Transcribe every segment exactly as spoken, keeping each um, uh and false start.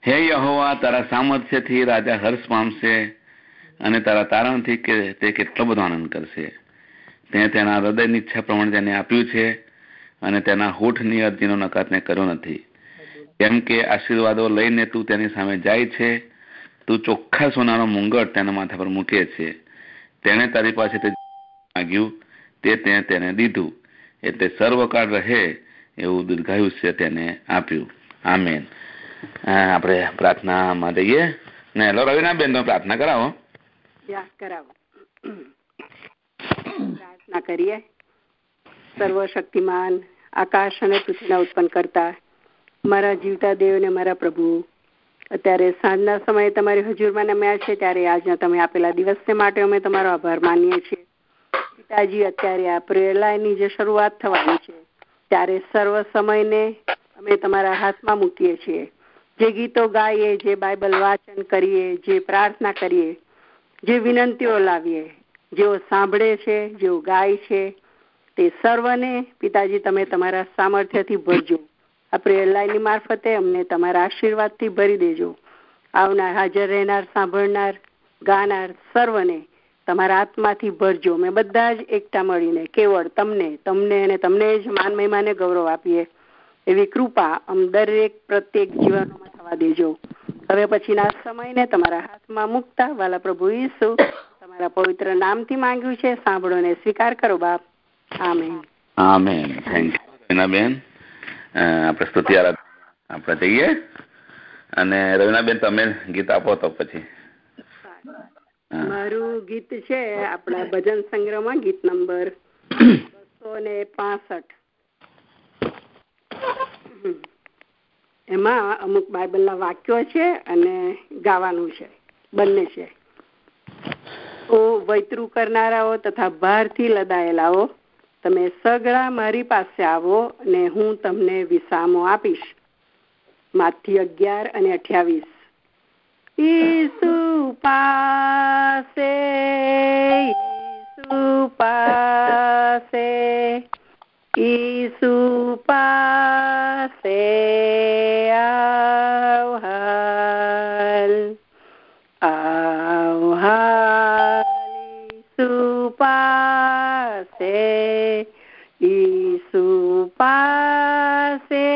હે યહોવા, તારા સામર્થ્યથી રાજા હર્ષ પામશે અને તારા તારણથી કે તે કેટલો બધો આનંદ કરશે. તે તેના હૃદયની ઈચ્છા પ્રમાણે તેને આપ્યું છે અને તેના હોઠની અરજીનો નકાર તેને કર્યો નથી. કેમ કે આશીર્વાદો લઈને તું તેની સામે જાય છે, તું ચોખ્ખા સોનાનો મુંગટ તેના માથા પર મૂકે છે. તેણે તારી પાસે તે માગ્યું તે તે તેને દીધું, એટલે સર્વકાળ રહે એવું દીર્ઘાયુષ્ય તેને આપ્યું. આમેન. આપણે પ્રાર્થનામાં જઈએ ને. હેલો રવિના બેન, તમે પ્રાર્થના કરાવો. કરાવો. પ્રાર્થના કરીએ. સર્વશક્તિમાન આકાશ અને પૃથ્વીના ઉત્પન્ન કરતા મારા જીવતા દેવ ને મારા પ્રભુ, અત્યારે સાંજના સમયે તમારી હજુરમાં નમ્યા છે ત્યારે આજના તમે આપેલા દિવસને માટે અમે તમારો આભાર માનીએ છીએ. પિતાજી, અત્યારે આ પ્રેયર લાઈનની જે શરૂઆત થવાની છે ત્યારે સર્વ સમયને અમે તમારા હાથમાં મૂકીએ છીએ. જે ગીતો ગાઈએ, જે બાઇબલ વાંચન કરીએ, જે પ્રાર્થના કરીએ, જે વિનંતીઓ લાવીએ, જેઓ સાંભળે છે, જેઓ ગાય છે, તે સર્વને પિતાજી તમે તમારા સામર્થ્યથી ભરજો. આ પ્રેયર લાઈનની મારફતે અમને તમારા આશીર્વાદથી ભરી દેજો. આવનાર, હાજર રહેનાર, સાંભળનાર, ગાનાર સર્વને તમારા આત્માથી ભરજો. મેં બધા જ એકતા મળીને કેવળ તમને તમને અને તમને જ માન મહિમાને ગૌરવ આપીએ એવી કૃપા અમ દરેક પ્રત્યેક જીવનમાં થવા દેજો. હવે પછીના સમયને તમારા હાથમાં મુકતા વાલા પ્રભુ ઈસુ તમારા પવિત્ર નામથી માંગ્યું છે, સાંભળો ને સ્વીકાર કરો બાપ. આમેન. આમેન. થેન્ક યુ બેન. આપણે સ્તુતિ આરાધના આપણે જઈએ અને રવિનાબેન તમે ગીત આપો તો પછી. મારું ગીત છે આપણા ભજન સંગ્રહમાં ગીત નંબર બસો ને પાસઠ. એમાં અમુક બાઇબલના વાક્યો છે અને ગાવાનું છે, બંને છે. તો વૈતરું કરનારાઓ તથા ભારથી લદાયેલાઓ, તમે સગળા મારી પાસે આવો અને હું તમને વિસામો આપીશ. માથી અગિયાર અને અઠ્યાવીસ. ઈસુ પાસે, ઈસુ પાસે, ઈસુ પાસે આવ હાલ, આવ હાલ ઈસુ પાસે, ઈસુ પાસે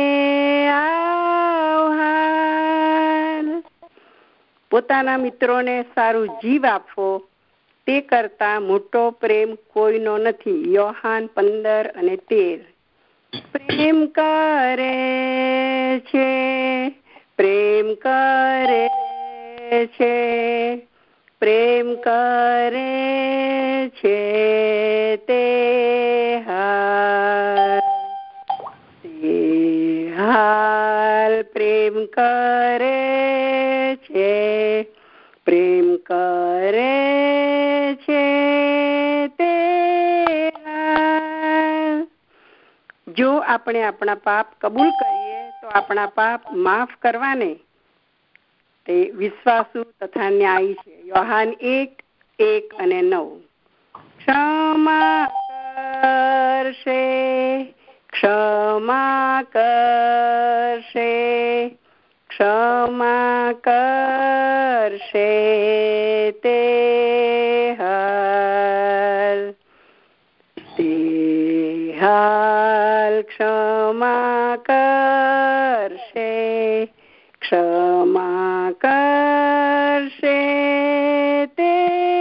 આવ હાલ. પોતાના મિત્રોને સારું જીવ આપવો તે કરતા મોટો પ્રેમ કોઈનો નથી. યોહાન પંદર અને તેર. પ્રેમ કરે છે, પ્રેમ કરે છે, પ્રેમ કરે છે તે હાલ, તે હાલ પ્રેમ કરે છે, પ્રેમ કરે છે તે હાલ. જો આપણે આપણા પાપ કબૂલ કરીએ તો આપણા પાપ માફ કરવાને તે વિશ્વાસુ તથા ન્યાયી છે. યોહાન એક એક અને નવ. ક્ષમા કરશે, ક્ષમા કરશે, ક્ષમા કરશે તે હાલ, તે હાલ ક્ષમા કરશે, ક્ષમા કરશે તે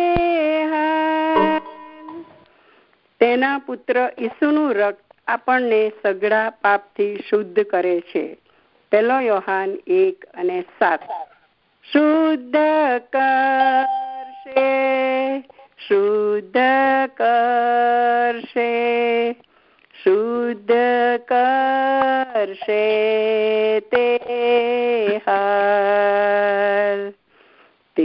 હાલ. તેના પુત્ર ઈસુનું રક્ત આપણને સગળા પાપથી શુદ્ધ કરે છે. પહેલો યોહાન એક અને સાત. શુદ્ધ કરશે, શુદ્ધ કરશે, શુદ્ધ કરશે તે હાલ, તે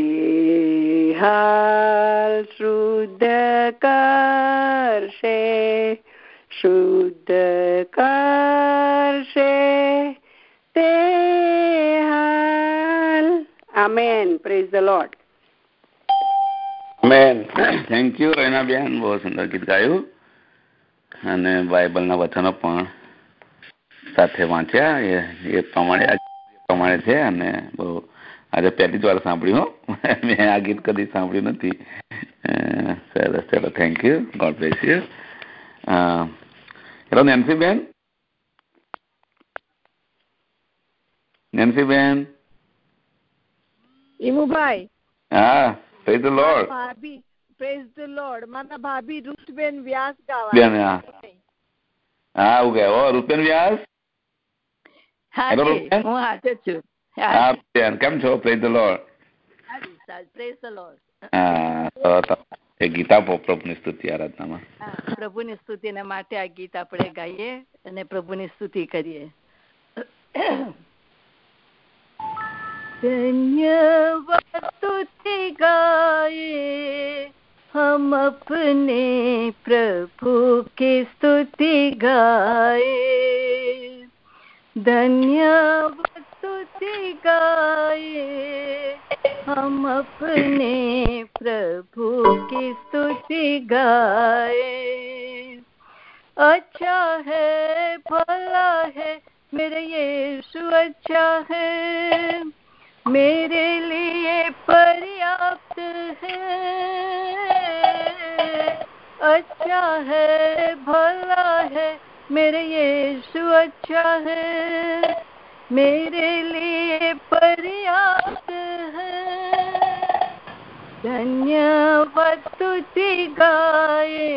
હાલ શુદ્ધ કરશે, શુદ્ધ કરશે તે હાલ. Amen. Praise the Lord. Amen. Thank you Rainaben, બહુ સુંદર ગીત ગાયું અને બાઇબલના વચનો પણ સાથે વાંચ્યા. એ એ પ્રમાણે પ્રમાણે છે અને બહુ આજે પહેલી જ વાર સાંભળ્યું. મેં આ ગીત કદી સાંભળ્યું નથી. સરસ, ચલો, thank you, God bless you. Hello Nancyben. Nancyben. Imubhai. હા, પ્રેઝ ધ લોર્ડ. ભાભી, પ્રેઝ ધ લોર્ડ. મારા ભાભી રૂથબેન વ્યાસ ગાવા. હા, આવું ગયા. ઓ રૂપેન વ્યાસ. હેલો રૂપેન. હું હાજર છું. હા બેન, કેમ છો? Praise the Lord. Praise the Lord. હા, તો એ ગીતા પ્રભુની સ્તુતિ આરાધનામાં. પ્રભુની સ્તુતિના માટે આ ગીત આપણે ગાઈએ અને પ્રભુની સ્તુતિ કરીએ. धन्यवाद तुझे गाए हम अपने प्रभु की स्तुति गाए. धन्यवाद तुझे गाए हम अपने प्रभु की स्तुति गाए. अच्छा है, भला है मेरे यीशु, अच्छा है, मेरे लिए पर्याप्त है. अच्छा है, भला है मेरे यीशु, अच्छा है, मेरे लिए पर्याप्त है. धन्यवाद तुझे गाए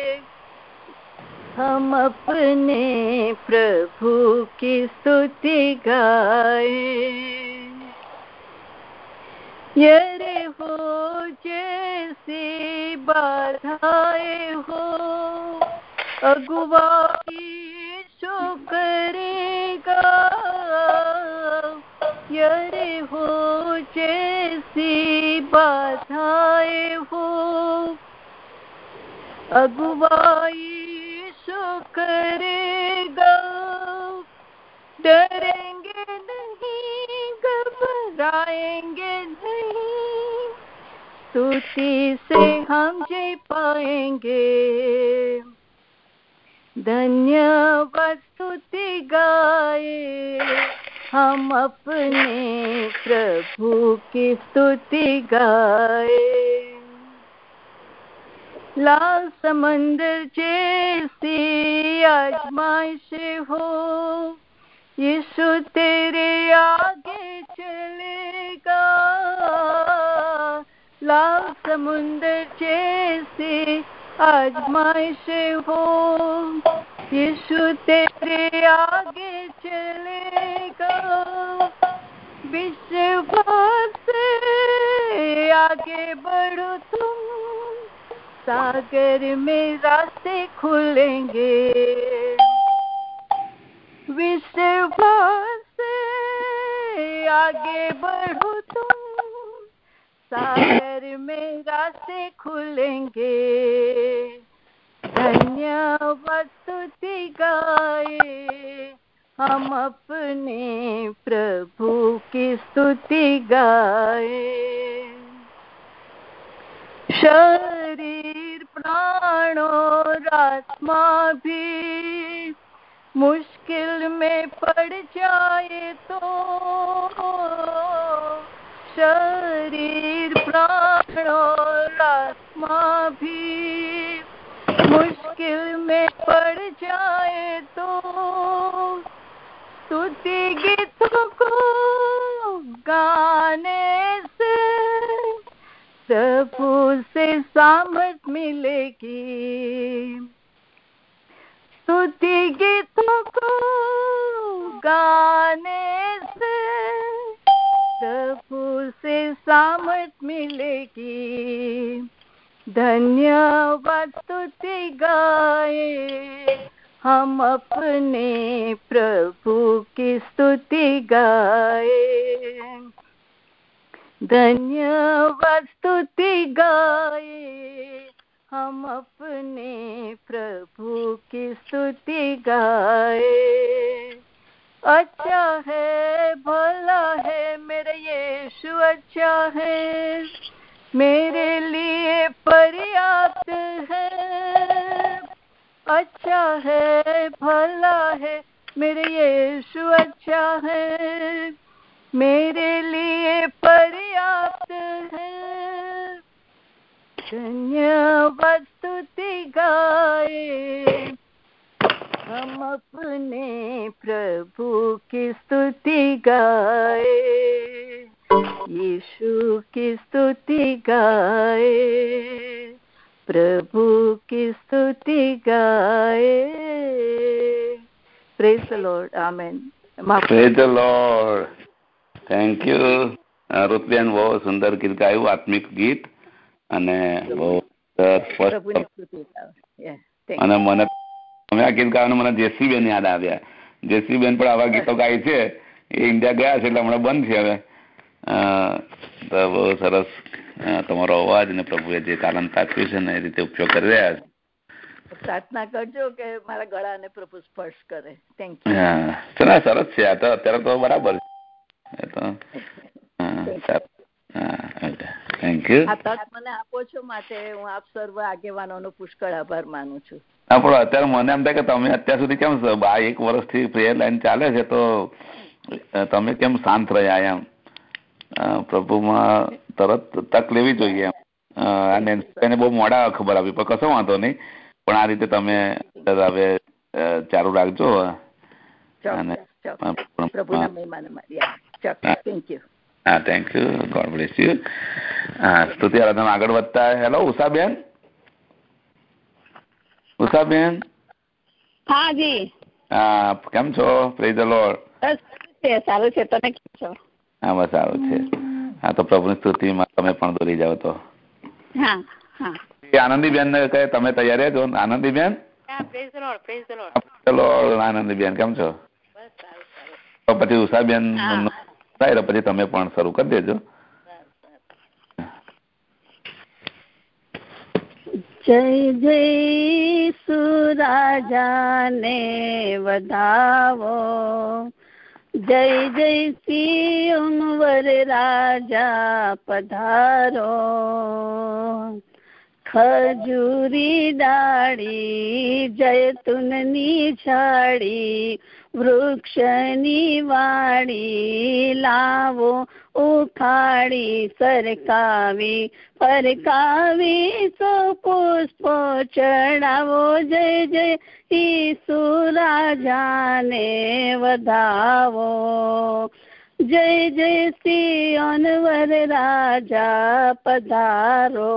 हम अपने प्रभु की स्तुति गाए. यरे हो जैसी बाधाएं हो अगुवाई शो करेगा. यरे हो जैसी बाधाएं हो अगुवाई शो करेगा. डरेंगे नहीं, घबराएंगे नहीं, स्तुति से हम जी पाएंगे. धन्यवाद स्तुति गाए हम अपने प्रभु की स्तुति गाए. लाल समंदर जैसी आजमाइशें हो यीशु तेरे आगे चलेगा. लाल समुंदर जैसी आजमाइशें हो यीशु तेरे आगे चलेगा. विश्वास से आगे बढ़ो तुम, सागर में रास्ते खुलेंगे. विश्वास से आगे बढ़ो तुम, सागर में रास्ते खुलेंगे. धन्यवाद स्तुति गाए हम अपने प्रभु की स्तुति गाए. शरीर प्राण और आत्मा भी मुश्किल में पड़ जाए तो, शरीर प्राण और आत्मा भी मुश्किल में पड़ जाए तो, स्तुति गीतों को गाने से प्रभु से सामर्थ मिलेगी. स्तुति गीतों को गाने से प्रभु से सामर्थ मिलेगी. धन्यवाद स्तुति गाए हम अपने प्रभु की स्तुति गाए. धन्यवाद स्तुति गाए हम अपने प्रभु की स्तुति गाए. अच्छा है, भला है मेरे यीशु, अच्छा है, मेरे लिए पर्याप्त है. अच्छा है, भला है मेरे यीशु, अच्छा है, मेरे लिए पर्याप्त है। धन्यवाद स्तुति गाए हम अपने प्रभु की स्तुति गाए, यीशु की स्तुति गाए, प्रभु की स्तुति गाए। Praise the Lord, amen. Praise the Lord. Thank you Rupben, બહુ સુંદર ગીત ગાયું, આત્મિક ગીત, અને બહુ પ્રભુની સ્તુતિ ગાઓ. અને મને તમે આ ગીત ગાવાનું મને જેસીબેન યાદ આવ્યા. જેસીબેન પણ આવા ગીતો ગાય છે. એ ઇન્ડિયા ગયા છે એટલે હમણાં બંધ છે હવે. તો બહુ સરસ તમારો અવાજ ને પ્રભુએ જે તાલંત આપ્યું છે ને એ રીતે ઉપયોગ કરી રહ્યા છે. પ્રાર્થના કરજો કે મારા ગળાને પ્રભુ સ્પર્શ કરે. Thank you. હા, સરસ છે. આ તો અત્યારે તો બરાબર છે. તો થેન્ક યુ. આ તક મને આપો છો માટે હું આપ સર્વ આગેવાનોનો પુષ્કળ આભાર માનું છું. હા, પણ અત્યારે મને એમ થાય કે તમે અત્યાર સુધી કેમ આ એક વર્ષથી પ્રેયર લાઈન ચાલે છે તો તમે કેમ શાંત રહ્યા એમ? પ્રભુમાં તરત તક લેવી જોઈએ એમ. અને એને બહુ મોડા ખબર આવી, પણ કશો વાંધો નહીં. પણ આ રીતે તમે હવે ચાલુ રાખજો. પ્રભુના મહિમાને મારી થેન્ક યુ. હા, thank you. God bless you. હા, સ્તુતિ આરાધના આગળ વધતા. હેલો ઉષાબેન. ઉષાબેન. હા જી. હા, કેમ છો? Praise the Lord. સારું છે. તમે કેમ છો? હા, બસ સારું છે. હા, તો પ્રભુની સ્તુતિમાં તમે પણ દોરી જાઓ તો. હા હા. આનંદીબેન ને કહે તમે તૈયાર રહેજો. Anandiben. Praise the Lord, praise the Lord. ચલો આનંદીબેન, કેમ છો? બસ સારું સારું. તો પછી ઉષાબેન થાય પછી તમે પણ શરૂ કરી દેજો. જય જય સુરાજાને વધાવો, જય જય સિયોન વર રાજા પધારો, ખજૂરી ડાળી જયતુનની છાડી, વૃક્ષની વાડી લાવો ઉખાડી, સરકાવી ફરકાવી સો પુષ્પો ચડાવો, જય જય ઈસુ રાજાને વધાવો, જય જય સિયોન વર રાજા પધારો.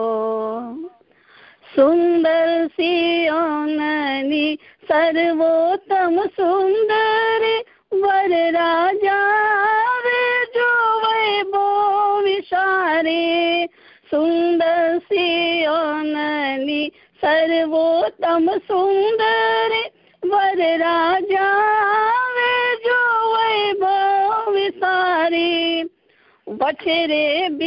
સુંદર સિયોનની સર્વોત્તમ સુંદર વર રાજા જો વૈભવ વિશારે, સુંદર સિયોનની સર્વોત્તમ સુંદર વર રાજા જો વૈભવ વિશારે, વછરે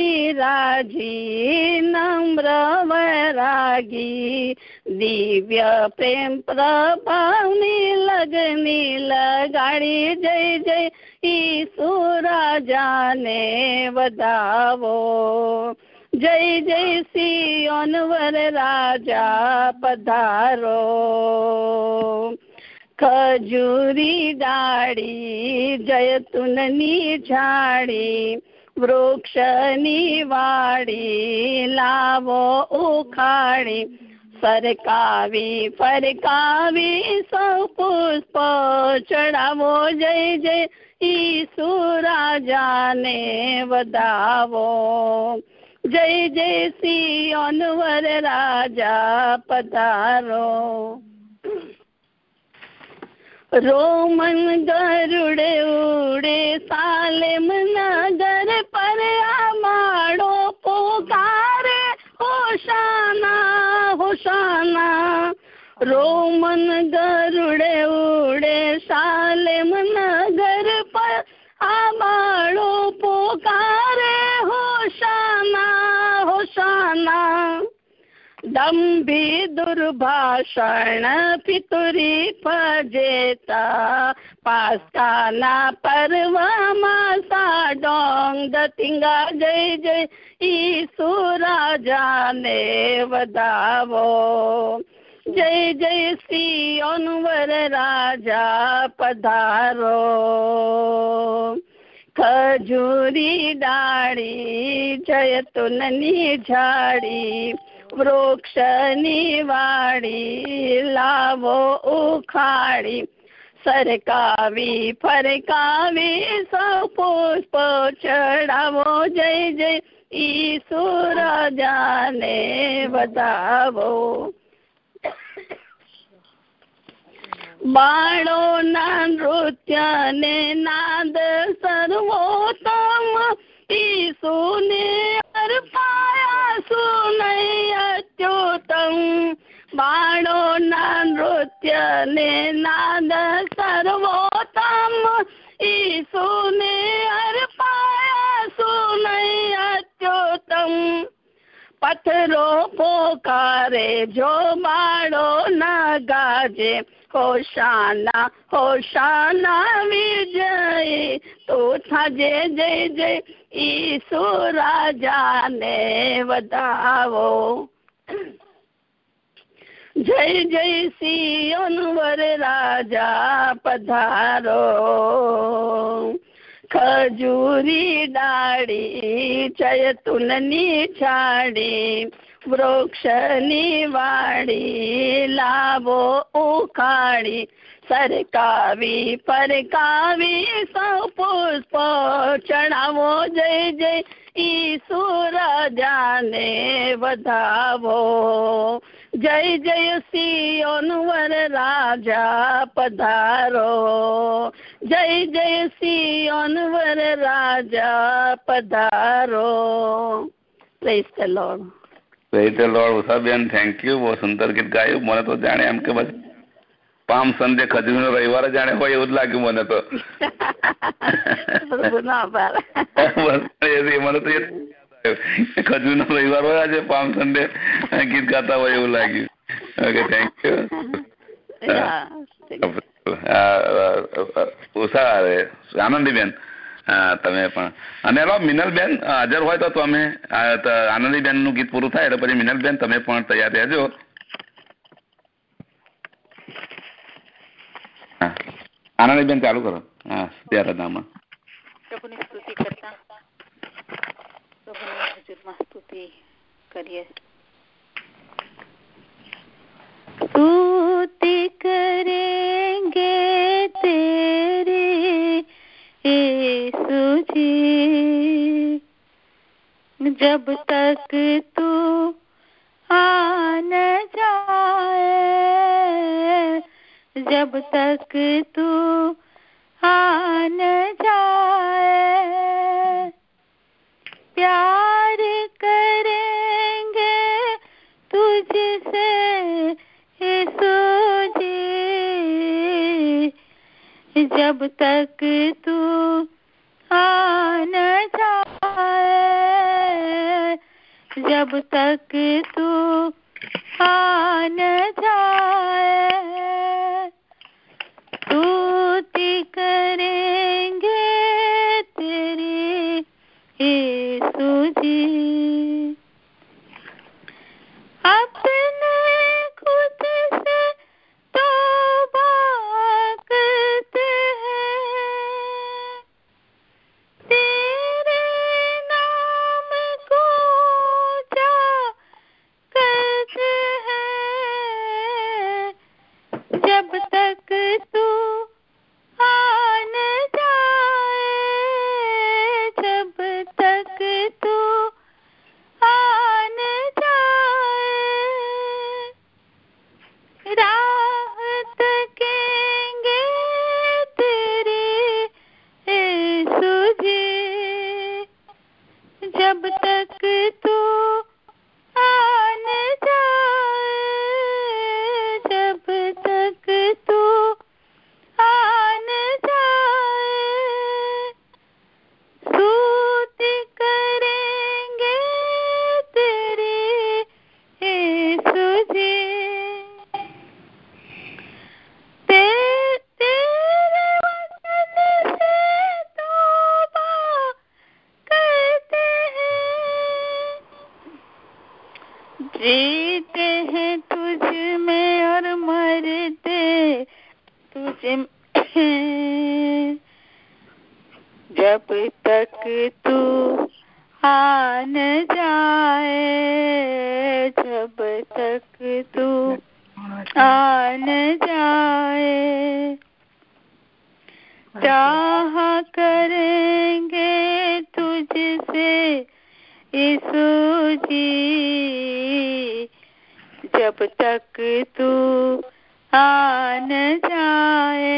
બિરાજી નમ્ર વૈરાગી, દિવ્ય પ્રેમ પ્રભાવની લગની લગાડી, જય જય ઈસુ રાજાને વધાવો, જય જય સિયોન વર રાજા પધારો, ખજૂરી ડાળી જયતુનની ઝાડી, વૃક્ષની વાડી લાવો ઉખાડી, સરકાવી ફરકાવી સૌ પુષ્પ ચડાવો, જય જય ઈસુ રાજાને વધાવો, જય જય સિયોન વર રાજા પધારો. રોમન ગરુડે ઉડે સાલેમ નગર પર અમાડો પોકારે, હોશાના હોશાના. રોમન ગરુડે ઉડે સાલેમ નગર પર અમાડો પોકારે, હોશાના હોશાના. દંભી દુર્ભાષણ પિતુરી ફજેતા, પાસ્કાના પર્વમાં સાડોંગ દતિંગા, જય જય ઈસુ રાજાને વધાવો, જય જય સિયોન વર રાજા પધારો, ખજૂરી ડાળી જયતુલની ઝાડી વૃક્ષની વાડી લાવો ઉખાડી સરકાવી ફરકાવી સૌ પુષ્પ ચડાવો જય જય ઈસુ રાજાને વધાવો બાળોના નૃત્ય ને નાદ સર્વોત્તમ ઈસુને અર્પાયા સુનય અત્યુત્તમ બાળોના નૃત્ય ને નાદ સર્વોત્તમ ઈસુને અર્પાયા સુનય અત્યુત્તમ પથ્થરો પોકારે જો બાળો ના ગાજે હોશાના હોશાના વિજય તો થાજે જય જય ઈસુ રાજાને વધાવો જય જય સિયોન વર રાજા પધારો ખજૂરી ડાળી જયતુલની છાડી વૃક્ષની વાડી લાવો ઉખાડી સરકાવી પરકાવી સૌ પુષ્પ ચડાવો જય જય ઈસુ રાજાને વધાવો જય જય સિયોન વર રાજા પધારો જય જય સિયોન વર રાજા પધારો praise the Lord praise the Lord Ushaben thank you બહુ સુંદર ગીત ગાયું મને તો જાણે એમ કે બસ પામ સંડે ખજૂરનો રવિવાર જાણે હોય એવું જ લાગ્યું મને તો મને તો ખજૂરનો રવિવાર હોય આજે પામ સંડે ગીત ગાતા હોય એવું લાગ્યું okay thank you Usha Anandiben તમે પણ અને એલો મિનલબેન હાજર હોય તો તમે આનંદીબેન નું ગીત પૂરું થાય એટલે પછી મિનલબેન તમે પણ તૈયાર રહેજો. હા આનંદીબેન ચાલુ કરો. હા ત્યારનામાં પ્રભુની સ્તુતિ કરતા પ્રભુની હજુરમાં સ્તુતિ કરીએ. स्तुति करेंगे तेरी यीशु जी जब तक तू आ न जाए जब तक तू आ न जाए प्यार करेंगे तुझसे जब तक तू आ न जाए जब तक तू आ न जाए स्तुति करेंगे तेरी यीशु जी अपने खुद से जीते हैं तुझ में और मरते तुझ में जब तक तू आ न जाए, जब तक तू आ न जाए, चाह करेंगे तुझसे यीशु जी, जब तक तू आ न जाए,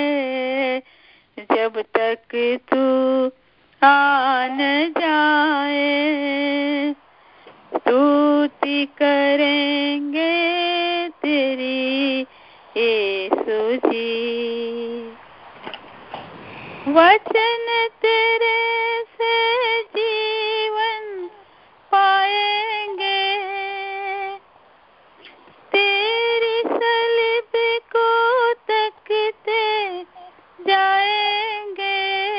जब तक तू आ न जाए, स्तुति करेंगे तेरी यीशु जी। वचन तेरे से जीवन पाएंगे, तेरी सलीब को तकते जाएंगे,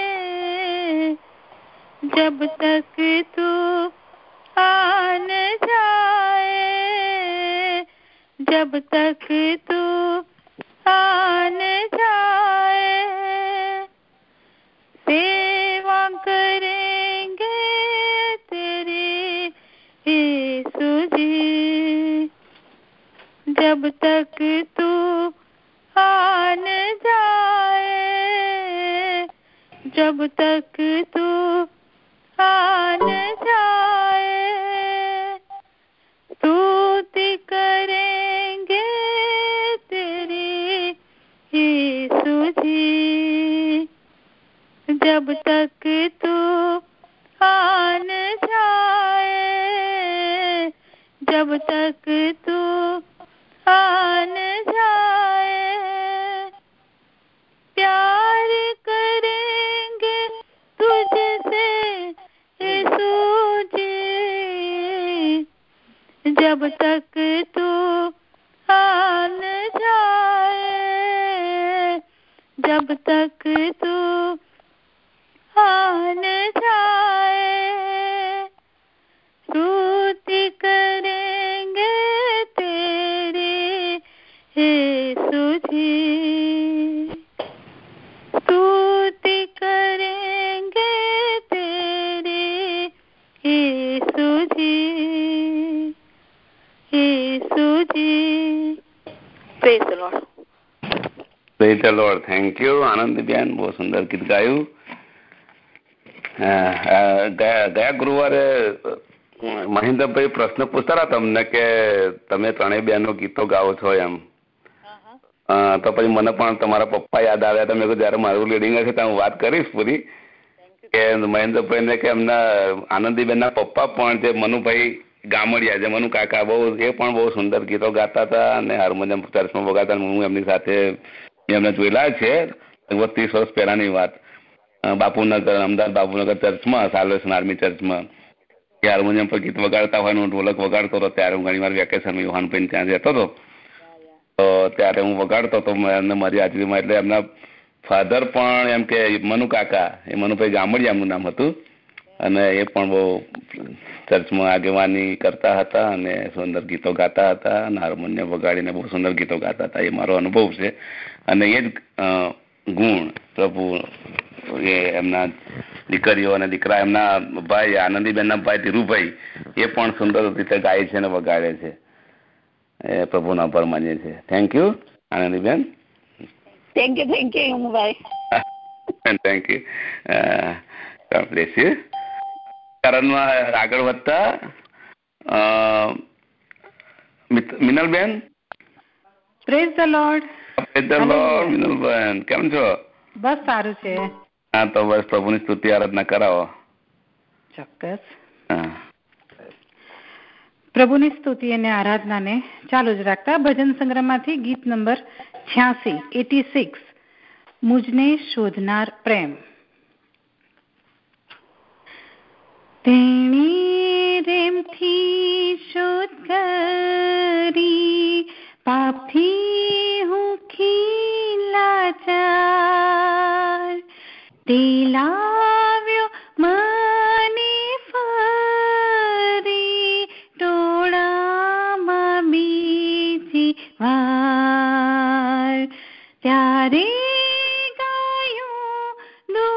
जब तक तू आ न जाए, जब तक तू आ न जाए, सेवा करेंगे तेरी यीशु जी, जब तक तू आ न जाए, जब तक तू आ न जाए, स्तुति करेंगे तेरी यीशु जी, जब तक तू आ न जाए, जब तक तू आ न जाए, प्यार करेंगे तुझसे यीशु जी, जब तक तू आ न जाए, जब तक तू आ न जाए, स्तुति करेंगे तेरी यीशु जी, स्तुति करेंगे तेरी यीशु जी, यीशु जी। Praise the Lord. Praise the Lord. Thank you Anandiben, બહુ સુંદર ગીત ગાયું. ગયા ગુરુવારે મહેન્દ્રભાઈ પ્રશ્ન પૂછતા હતા તમને કે તમે ત્રણેય બહેનો ગીતો ગાઓ છો એમ, તો પછી મને પણ તમારા પપ્પા યાદ આવ્યા. તમે જયારે મારું લીડિંગ હશે ત્યાં હું વાત કરીશ પૂરી કે મહેન્દ્રભાઈ ને કે એમના આનંદીબેનના પપ્પા પણ જે મનુભાઈ ગામડિયા, જે મનુ કાકા, બહુ એ પણ બહુ સુંદર ગીતો ગાતા હતા અને હાર્મોનિયમ ચર્ચમાં વગાડતા. હું એમની સાથે એમને જોયેલા છે, લગભગ ત્રીસ વર્ષ પહેલાની વાત. બાપુનગર, અમદાવાદ બાપુનગર ચર્ચમાં, સાલ્વેશન આર્મી ચર્ચમાં એ હાર્મોનિયમ પર ગીત વગાડતા હોય, હું ઢોલક વગાડતો હતો. ત્યારે હું ઘણી વાર વેકેશનમાં યુહાનભાઈ ત્યાં જતો હતો, તો ત્યારે હું વગાડતો હતો એમને મારી હાજરીમાં. એટલે એમના ફાધર પણ એમ કે મનુ કાકા, એ મનુભાઈ ગામડિયા એમનું નામ હતું, અને એ પણ બહુ ચર્ચમાં આગેવાની કરતા હતા અને સુંદર ગીતો ગાતા હતા અને હાર્મોનિયમ વગાડીને બહુ સુંદર ગીતો ગાતા હતા. એ મારો અનુભવ છે. અને એ જ ગુણ પ્રભુ એ એમના દીકરીઓ અને દીકરા, એમના ભાઈ આનંદીબેનના ભાઈ ધીરુભાઈ, એ પણ સુંદર રીતે ગાય છે અને વગાડે છે. એ પ્રભુનો આભાર માનીએ છીએ. Thank you Anandiben. Thank you thank you Yamubhai. Thank you. God bless you. કારણમાં આગળ વધતા Minalben. Praise the Lord. Praise the Lord. Minalben કેમ છો? બસ સારું છે. હા, તો બસ પ્રભુની સ્તુતિ આરાધના કરાવો. ચોક્કસ. પ્રભુની સ્તુતિ અને આરાધનાને ચાલુ જ રાખતા ભજન સંગ્રહમાંથી ગીત નંબર છ્યાસી એટી સિક્સ, મુજને શોધનાર પ્રેમ. તેણી રેમથી શોધ કરી, પાપથી હું ખીલાચાર, તે લાવ્યો મને ફરી ટોળામાં બીજી વાર. ત્યારે ગાયું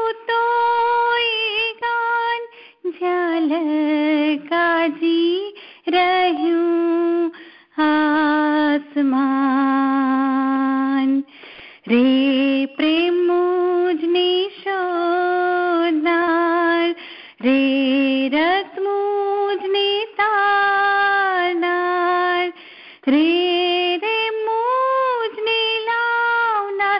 રે રત મુજને તારનાર, રે રે મુજને લાવનાર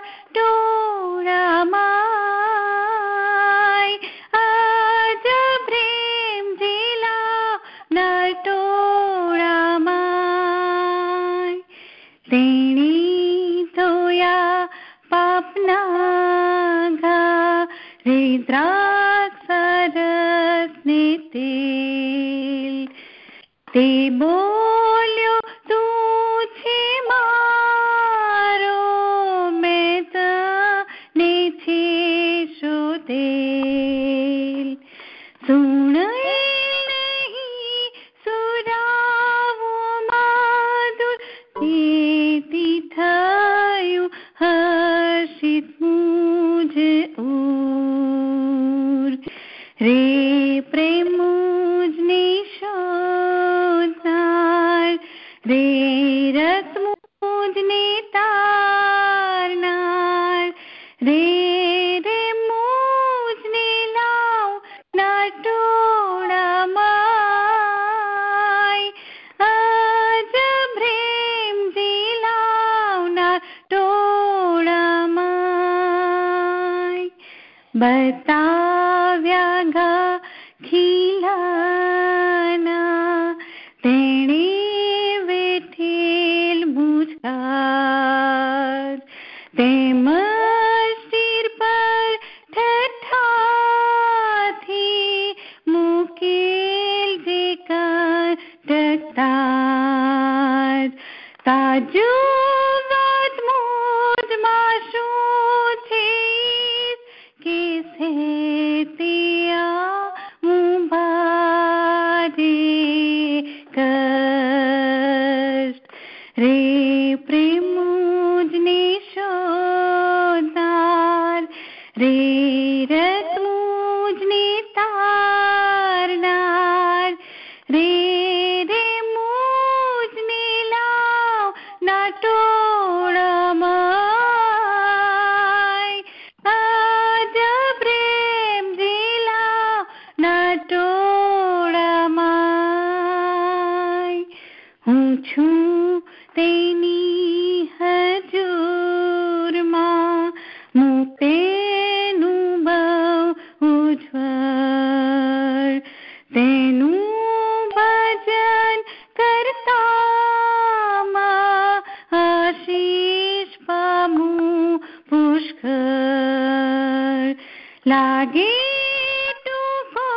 ટોળામાં, આજ પ્રેમથી લાવનાર ટોળામાં. તેણી ધોયા પાપના ઘા, રે દ્રાક્ષરસ ને તેલ, તે બોલ્યો તું છે મારો, મેં તને છે શોધેલ. સુણ નહીં સુરાવો માધુર, તેથી થયું હર્ષિત મુજ ઉર. રે પ્રેમ મુજને શોધનાર, રે રત મુજને તારનાર, રે રે મુજને લાવનાર ટોળામાં, આજ પ્રેમથી લાવનાર ટોળામાં. બતાવ્યા ઘા ખીલાના, તેણે વેઠેલ મુજગાર, તેમજ શિર પર ઠઠ્ઠાથી મૂકેલ જે કંટકતાર. તાજો વાત મુજમાં શું છે કે છે તે આવું ભારે કષ્ટ. રે પ્રેમ મુજને શોધનાર, રે રત મુજને તારનાર, રે રે મુજને લાવનાર ટોળામાં, આજ પ્રેમથી લાવનાર ટોળામાં. હું છું તેની હજુરમાં, મુક્તેનું બહુ ઉજ્જવળ. તેનું ભજન કરતામાં આશીષ પામું પુષ્કળ. લાગે ટૂંકો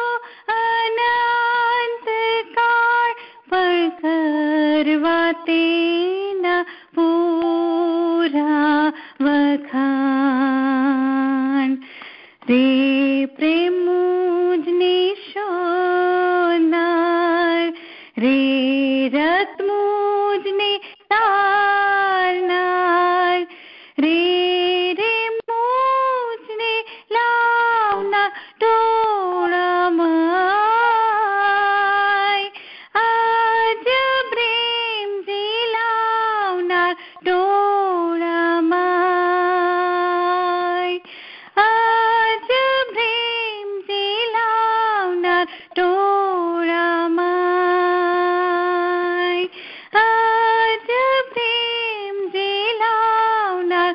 અનંત કાળ, પણ કરવા તેના પૂરા વખાણ. રે પ્રેમ મુજને શોધનાર, રે રત મુજને તારનાર, રે રે મુજને લાવનાર ટોળામાં, આજ પ્રેમથી લાવનાર ટોળામાં, આજ પ્રેમથી લાવનાર ટોળામાં, આજ પ્રેમથી લાવનાર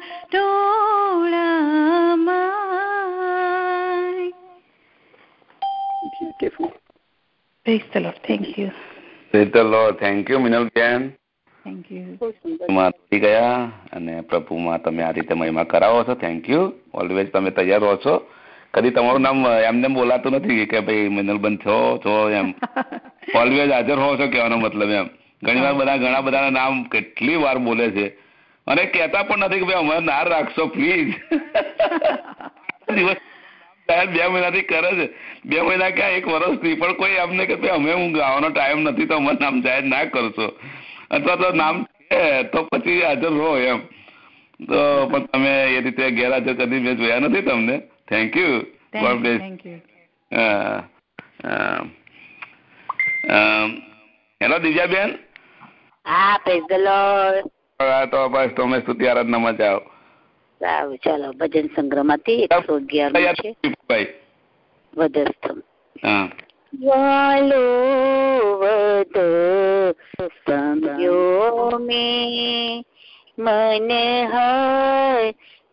ટોળામાં. Beautiful. Praise the Lord. Thank you. Praise the Lord. Thank you, Minalben. Thank you. માં થઈ ગયા અને પ્રભુમાં તમે આ રીતે મહિમા કરાવો છો. Thank you. ઓલવેઝ તમે તૈયાર રહો છો. કદી તમારું નામ એમને બોલાતું નથી કે ભાઈ મિનલબેન છો છો એમ. ઓલવેઝ હાજર હો છો કહેવાનો મતલબ એમ. ઘણી વાર બધા ઘણા બધાના નામ કેટલી વાર બોલે છે અને કહેતા પણ નથી કે ભાઈ અમારે ના રાખશો પ્લીઝ. દિવસ બે મહિનાથી કરે છે, બે મહિના ક્યાં એક વર્ષથી, પણ કોઈ એમને કે ભાઈ અમે હું ગાવાનો ટાઈમ નથી તો અમારું નામ જાહેર ના કરશો, અથવા તો નામ છે તો પછી હાજર રહો એમ. તો પણ તમે એ રીતે ગેરહાજર કદી મેં જોયા નથી તમને. Thank you. God bless. Thank you. Hello Divyaben. હા, પ્રેઝ ધ લોર્ડ. તો બસ તમે સ્તુતિ આરાધનામાં જાઓ. સારું, ચાલો ભજન સંગ્રહમાંથી એકસો અગિયાર છે વધસ્તમ. હા. વાલો વદ સમયો મે મન હર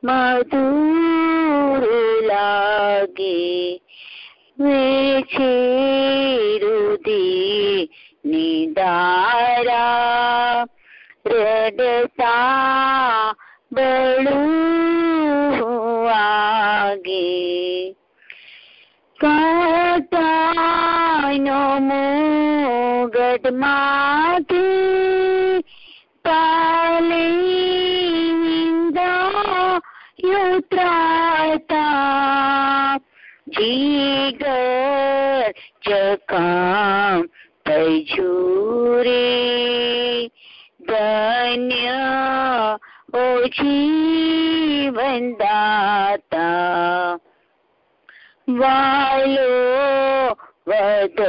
મધુર લાગે વેચે રુધિર નિદારા રડતા બળું આગે કાટાનો મુગટ માંથી પાલી વિંદા યુત્રાતા જીગર ચકામ તજુરે ધન્ય ઓ જીવન દાતા વાલો વદ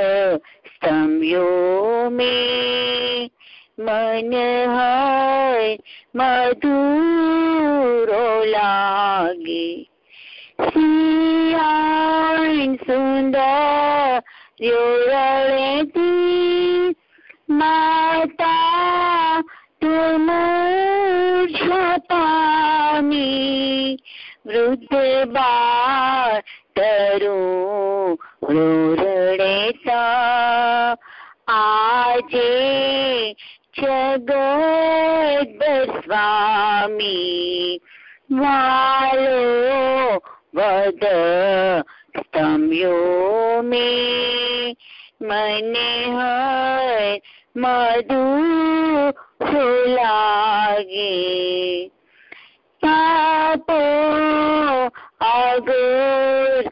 સ્તમ્યો મે મન હર મધુરો લાગે સિયાન સુંદર રળેતી માતા તુમ પામી વૃદ્ધ બાળ તરું રડેતા આજે જગત સ્વામી વાલો વદ સ્તમ્યો મે મને હર મધુ લાગે તાપો આગળ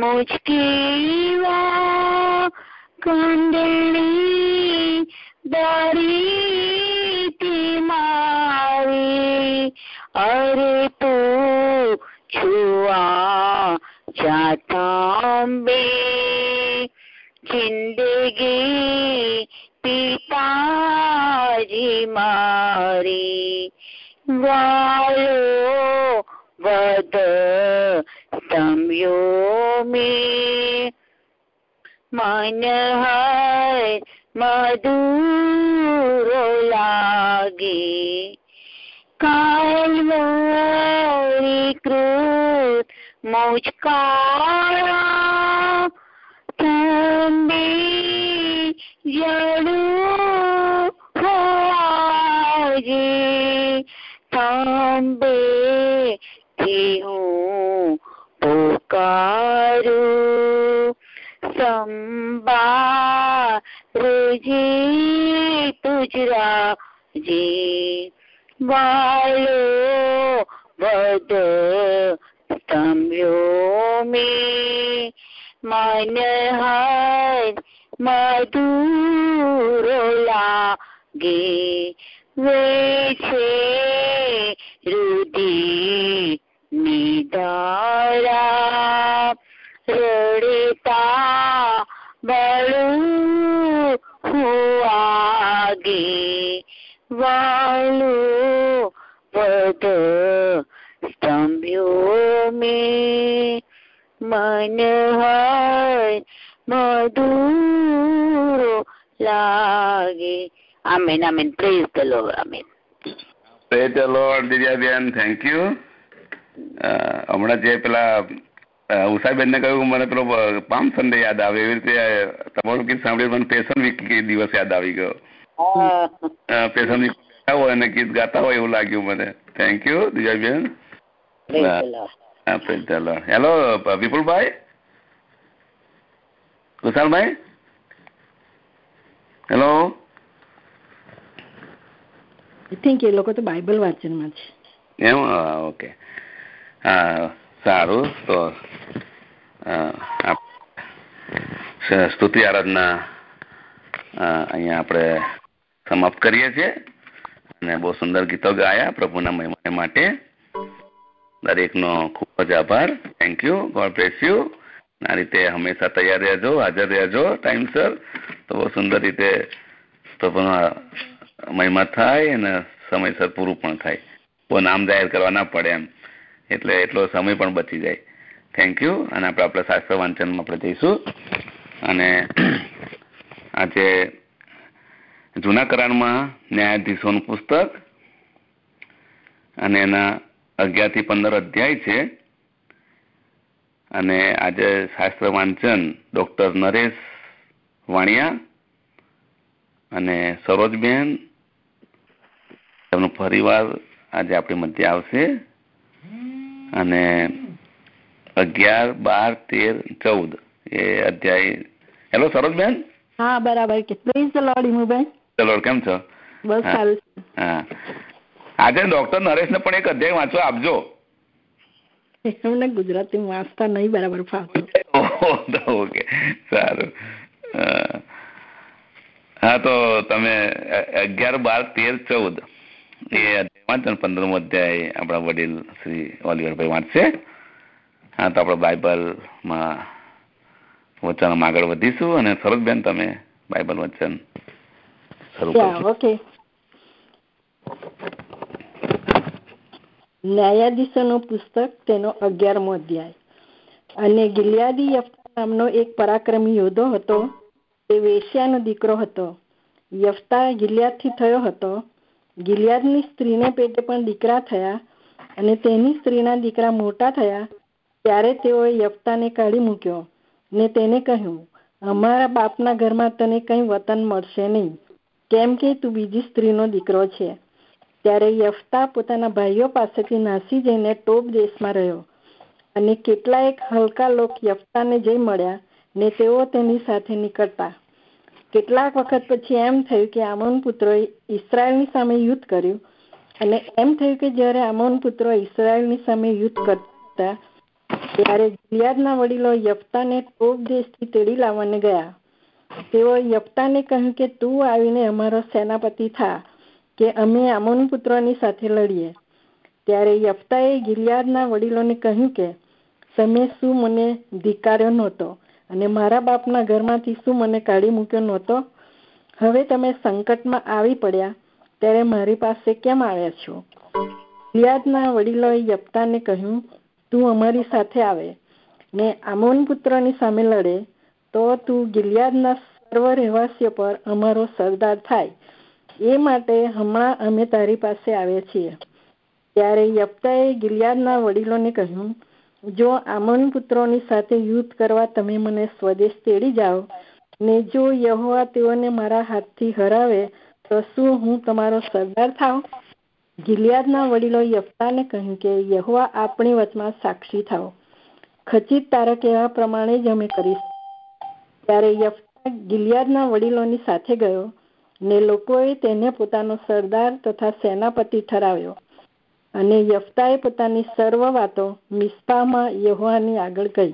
મુશ્કીવા કંડણી દરી મારી અરે તું છુઆ જાતાંબે જિંદગી પિતાજી મારી વાલો વદ સ્તમ્યો મે મન હર મધુરો લાગે કાલવરી કૃત મુજકાળા ઠંડી જડું આજે તાંબે થી હું પોકારું સંભાળજે તુજરાજે વાલો વદ સ્તમ્યો મે મન હર મધુરો લાગે વેચે રુધિર નિધારા રડતા બળું આગે વાલો વદ સ્તમ્યો મે મન હર મધુરો લાગે. Amen amen. Praise the Lord. Amen. Praise the Lord. Divyaben, thank you. હમણાં જે પેલા ઉષાબેન ને કહ્યું મને પેલો પામ સન્ડે યાદ આવે, એવી રીતે તમારું ગીત સાંભળી મને પેશન વીક દિવસ યાદ આવી ગયો. પેશન વીક બેઠા હોય અને ગીત ગાતા હોય એવું લાગ્યું મને. Thank you Divyaben. Hello Vipulbhai, Kushalbhai, hello. I think એ લોકો તો બાઇબલ વાંચનમાં છે. એમ? ઓકે, હા, સારું. તો સ્તુતિ આરાધના અહીંયા આપણે સમાપ્ત કરીએ છીએ અને બહુ સુંદર ગીતો ગાયા પ્રભુના મહિમા માટે. દરેકનો ખૂબ જ આભાર. Thank you. God bless you. આ રીતે હંમેશા તૈયાર રહેજો, હાજર રહેજો ટાઈમસર, તો બહુ સુંદર રીતે પ્રભુના મહિમા થાય અને સમયસર પૂરું પણ થાય. બહુ નામ જાહેર કરવા ના પડે એમ, એટલે એટલો સમય પણ બચી જાય. Thank you. અને આપણે આપણા શાસ્ત્ર વાંચનમાં આપણે જઈશું. અને આજે જૂના કરારમાં ન્યાયાધીશોનું પુસ્તક અને એના અગિયાર થી પંદર અધ્યાય છે. અને આજે શાસ્ત્ર વાંચન ડોક્ટર નરેશ વાણિયા અને સરોજબેન તેમનો પરિવાર આજે આપણી મધ્ય આવશે. અને અગિયાર બાર તેર ચૌદ એ અધ્યાય. હેલો સરોજબેન. હા બરાબર. ચલો કેમ છો? બસ સારું. હા, આજે ડોક્ટર નરેશને પણ એક અધ્યાય વાંચવા આપજો. એમને ગુજરાતી વાંચતા નહીં બરાબર ફાવતું. ઓકે, સારું. હા, તો તમે અગિયાર બાર તેર ચૌદ એ અધ્યાય વાંચો. પંદરમો અધ્યાય આપણા વડીલ શ્રી ઓલિવરભાઈ વાંચશે. હા, તો આપણે બાઇબલમાં વચનમાં આગળ વધીશું. અને સરોજબેન તમે બાઇબલ વચન શરૂ કરો. ઓકે. ન્યાયાધીશોનું પુસ્તક, તેનો અગિયારમો અધ્યાય. અને ગિલિયાદી યફતા નામનો એક પરાક્રમી યોદ્ધો હતો. તે વેશ્યાનો દીકરો હતો. યફતા ગિલિયાદથી થયો હતો. ગિલિયાદની સ્ત્રીને પેટે પણ દીકરા થયા. અને તેની સ્ત્રીના દીકરા મોટા થયા ત્યારે તેઓએ યફતાને કાઢી મૂક્યો ને તેને કહ્યું, અમારા બાપના ઘરમાં તને કંઈ વતન મળશે નહીં, કેમ કે તું બીજી સ્ત્રીનો દીકરો છે. ત્યારે યફતા પોતાના ભાઈઓ પાસેથી નાસી જઈને ટોબ દેશમાં રહ્યો. અને કેટલાયક હલકા લોક યફતાને જઈ મળ્યા ને તેઓ તેની સાથે નીકળતા. કેટલાક વખત પછી એમ થયું કે આમોન પુત્રોએ ઇસ્રાયેલની સામે યુદ્ધ કર્યું. અને એમ થયું કે જ્યારે આમોન પુત્રો ઇસ્રાયેલની સામે યુદ્ધ કરતા ત્યારે ગિલિયાદના વડીલો યફતાને ટોબ દેશથી તેડી લાવવાને ગયા. તેઓ યફતાને કહ્યું કે તું આવીને અમારો સેનાપતિ થા, કે અમે આમોન પુત્રોની સાથે લડીએ. ત્યારે યફતાએ ગિલિયાદના વડીલોને કહ્યું કે તમે શું મને ધિક્કાર્યો નહોતો, અને મારા બાપના ઘરમાંથી શું મને કાઢી મૂક્યો નહોતો? હવે તમે સંકટમાં આવી પડ્યા ત્યારે મારી પાસે કેમ આવ્યા છો? ગિલિયાદના વડીલોએ યફતાને કહ્યું, તું અમારી સાથે આવે ને આમોન પુત્રોની સામે લડે તો તું ગિલિયાદના સર્વ રહેવાસીઓ પર અમારો સરદાર થાય. એ માટે હમણાં અમે તારી પાસે આવ્યા છીએ. ત્યારે યફતાએ ગિલિયાદના વડીલોને કહ્યું, જો આમોન પુત્રોની સાથે યુદ્ધ કરવા તમે મને સ્વદેશ તેડી જાઓ ને જો યહોવા તેઓને મારા હાથથી હરાવે તો શું હું તમારો સરદાર થાવ? ગિલિયાદના વડીલો યફતાને કહ્યું કે યહોવા આપણી વચમાં સાક્ષી થાવ, ખચિત તારા કહેવા પ્રમાણે જ અમે કરીશું. ત્યારે યફતા ગિલિયાદના વડીલોની સાથે ગયો ને લોકોએ તેને પોતાનો સરદાર તથા સેનાપતિ ઠરાવ્યો. અને યફતાએ પોતાની સર્વ વાતો મિસ્પામાં યહોવાની આગળ કહી.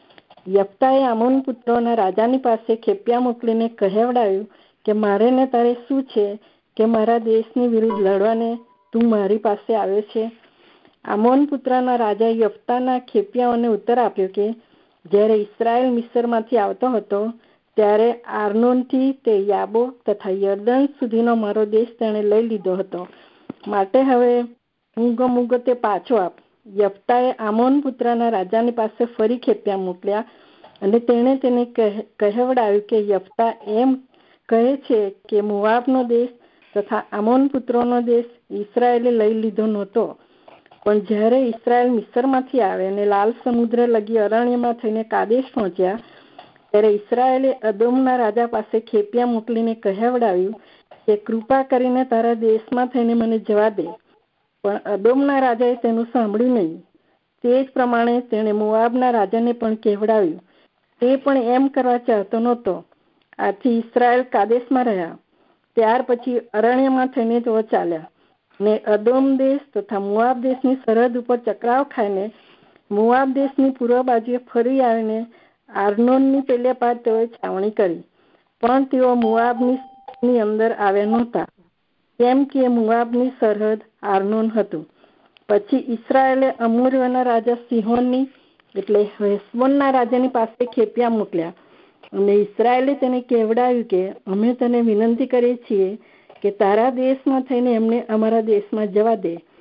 યફતાએ આમોન પુત્રોના રાજાની પાસે ખેપિયા મોકલીને કહેવડાવ્યું કે મારે ને તારે શું છે કે મારા દેશની વિરુદ્ધ લડવાને તું મારી પાસે આવ્યો છે? આમોન પુત્રના રાજા યફતાના ખેપિયાઓને ઉત્તર આપ્યો કે જ્યારે ઇસ્રાયેલ મિસ્રમાંથી આવતો હતો ત્યારે આર્નોનથી તે યાબોક તથા યર્દન સુધીનો મારો દેશ તેણે લઈ લીધો હતો, માટે હવે મૂગો મૂગો તે પાછો આપ. યફતાએ આમોન પુત્રના રાજાની પાસે ફરી ખેપિયા મોકલ્યા અને તેણે તેને કહેવડાવ્યું કે યફતા એમ કહે છે કે મોવાબનો દેશ તથા આમોન પુત્રોનો દેશ ઇસ્રાયેલે લઈ લીધો નહોતો, પણ જ્યારે ઇસ્રાયેલ મિસ્રમાંથી આવે અને લાલ સમુદ્ર લગી અરણ્યમાં થઈને કાદેશ પહોંચ્યા ત્યારે ઇસ્રાયેલે અદોમના રાજા પાસે ખેપિયા મોકલીને કહેવડાવ્યું કે કૃપા કરીને તારા દેશમાં થઈને મને જવા દે. પણ અદોમના રાજાએ તેનું સાંભળ્યું નહીં. તે જ પ્રમાણે તેણે મોવાબના રાજાને પણ કહેવડાવ્યું. તે પણ એમ કરવા ચાહતો નહોતો. આથી ઇસ્રાયેલ કાદેશમાં રહ્યા. ત્યાર પછી અરણ્યમાં થઈને તેઓ ચાલ્યા ને અદોમ દેશ તથા મોવાબ દેશની સરહદ ઉપર ચકરાવ ખાઈને મોવાબ દેશની પૂર્વ બાજુએ ફરી આવીને આર્નોનની પેલે પાર તેઓએ છાવણી કરી. પણ તેઓ મોવાબની અંદર આવ્યા નહોતા, કેમ કે મોવાબની સરહદ આર્નોન હતું. પછી ઇસ્રાયેલે અમોરીઓના રાજા સિહોનની એટલે હેશબોનના રાજાની પાસે ખેપિયા મોકલ્યા અને ઇસ્રાયેલે તેને કહેવડાવ્યું કે અમે તને વિનંતી કરીએ છીએ કે તારા દેશમાં થઈને એમને અમારા દેશમાં જવા દે.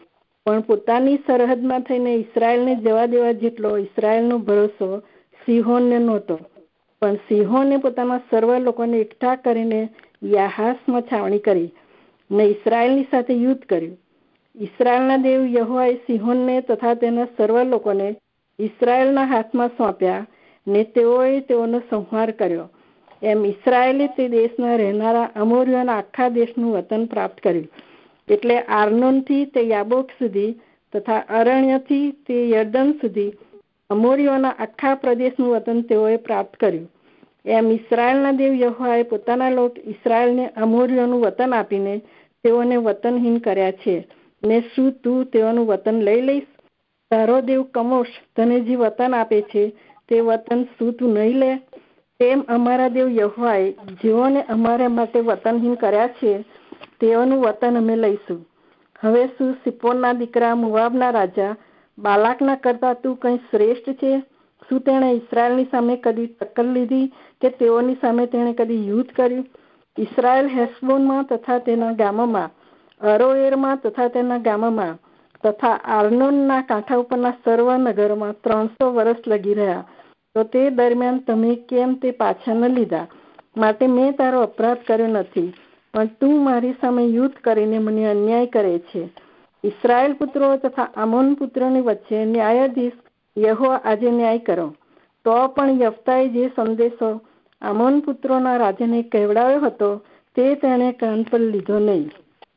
પણ પોતાની સરહદમાં થઈને ઇસરાયેલને જવા દેવા જેટલો ઇસરાયેલનો ભરોસો સિહોનને નહોતો. પણ સિહોને પોતાના સર્વ લોકોને એકઠા કરીને યાહાસમાં છાવણી કરી ને ઇસરાયેલની સાથે યુદ્ધ કર્યું. ઇસરાયેલના દેવ યહોવાએ સિહોનને તથા તેના સર્વ લોકોને ઇસરાયેલના હાથમાં સોંપ્યા ને તેઓએ તેઓનો સંહાર કર્યો. એમ ઇસરાયેલે તે દેશના રહેનારા અમોરીઓના આખા દેશનું વતન પ્રાપ્ત કર્યું. એટલે આર્નોનથી તે યાબોક સુધી તથા અરણ્યથી તે યર્દન સુધી અમોરીઓના આખા પ્રદેશનું વતન તેઓએ પ્રાપ્ત કર્યું. એમ ઇસરાયેલના દેવ યહોવાએ પોતાના લોક ઇસરાયેલને અમોરીઓનું વતન આપીને તેઓને વતનહીન કર્યા છે. ને શું તું તેઓનું વતન લઈ લઈશ? તારો દેવ કમોશ તને જે વતન આપે છે તે વતન શું તું નહીં લે? તેમ અમારા દેવ યહોવાએ જેઓને અમારા માટે વતનહીન કર્યા છે તેઓનું વતન અમે લઈશું. હવે શું સિપ્પોરના દીકરા મોવાબના રાજા બાલાકના કરતા તું કંઈ શ્રેષ્ઠ છે? શું તેણે ઇસરાયેલની સામે કદી ટક્કર લીધી કે તેઓની સામે તેણે કદી યુદ્ધ કર્યું? ઇસરાયેલ હેશબોનમાં તથા તેના ગામોમાં, અરોએરમાં તથા તેના ગામોમાં તથા આર્નોનના કાંઠા ઉપરના સર્વ નગરોમાં ત્રણસો વર્ષ લગી રહ્યા. તો તે દરમિયાન તમે કેમ તે પાછા ન લીધા? માટે મેં તારો અપરાધ કર્યો નથી, પણ તું મારી સામે યુદ્ધ કરીને મને અન્યાય કરે છે. ઇસરાયેલ પુત્રો તથા આમોન પુત્રોની વચ્ચે ન્યાયાધીશ યહોવા આજે ન્યાય કરો. તો પણ યફતાએ જે સંદેશો આમોન પુત્રોના રાજાને કહેવડાવ્યો હતો તે તેણે કાન પર લીધો નહીં.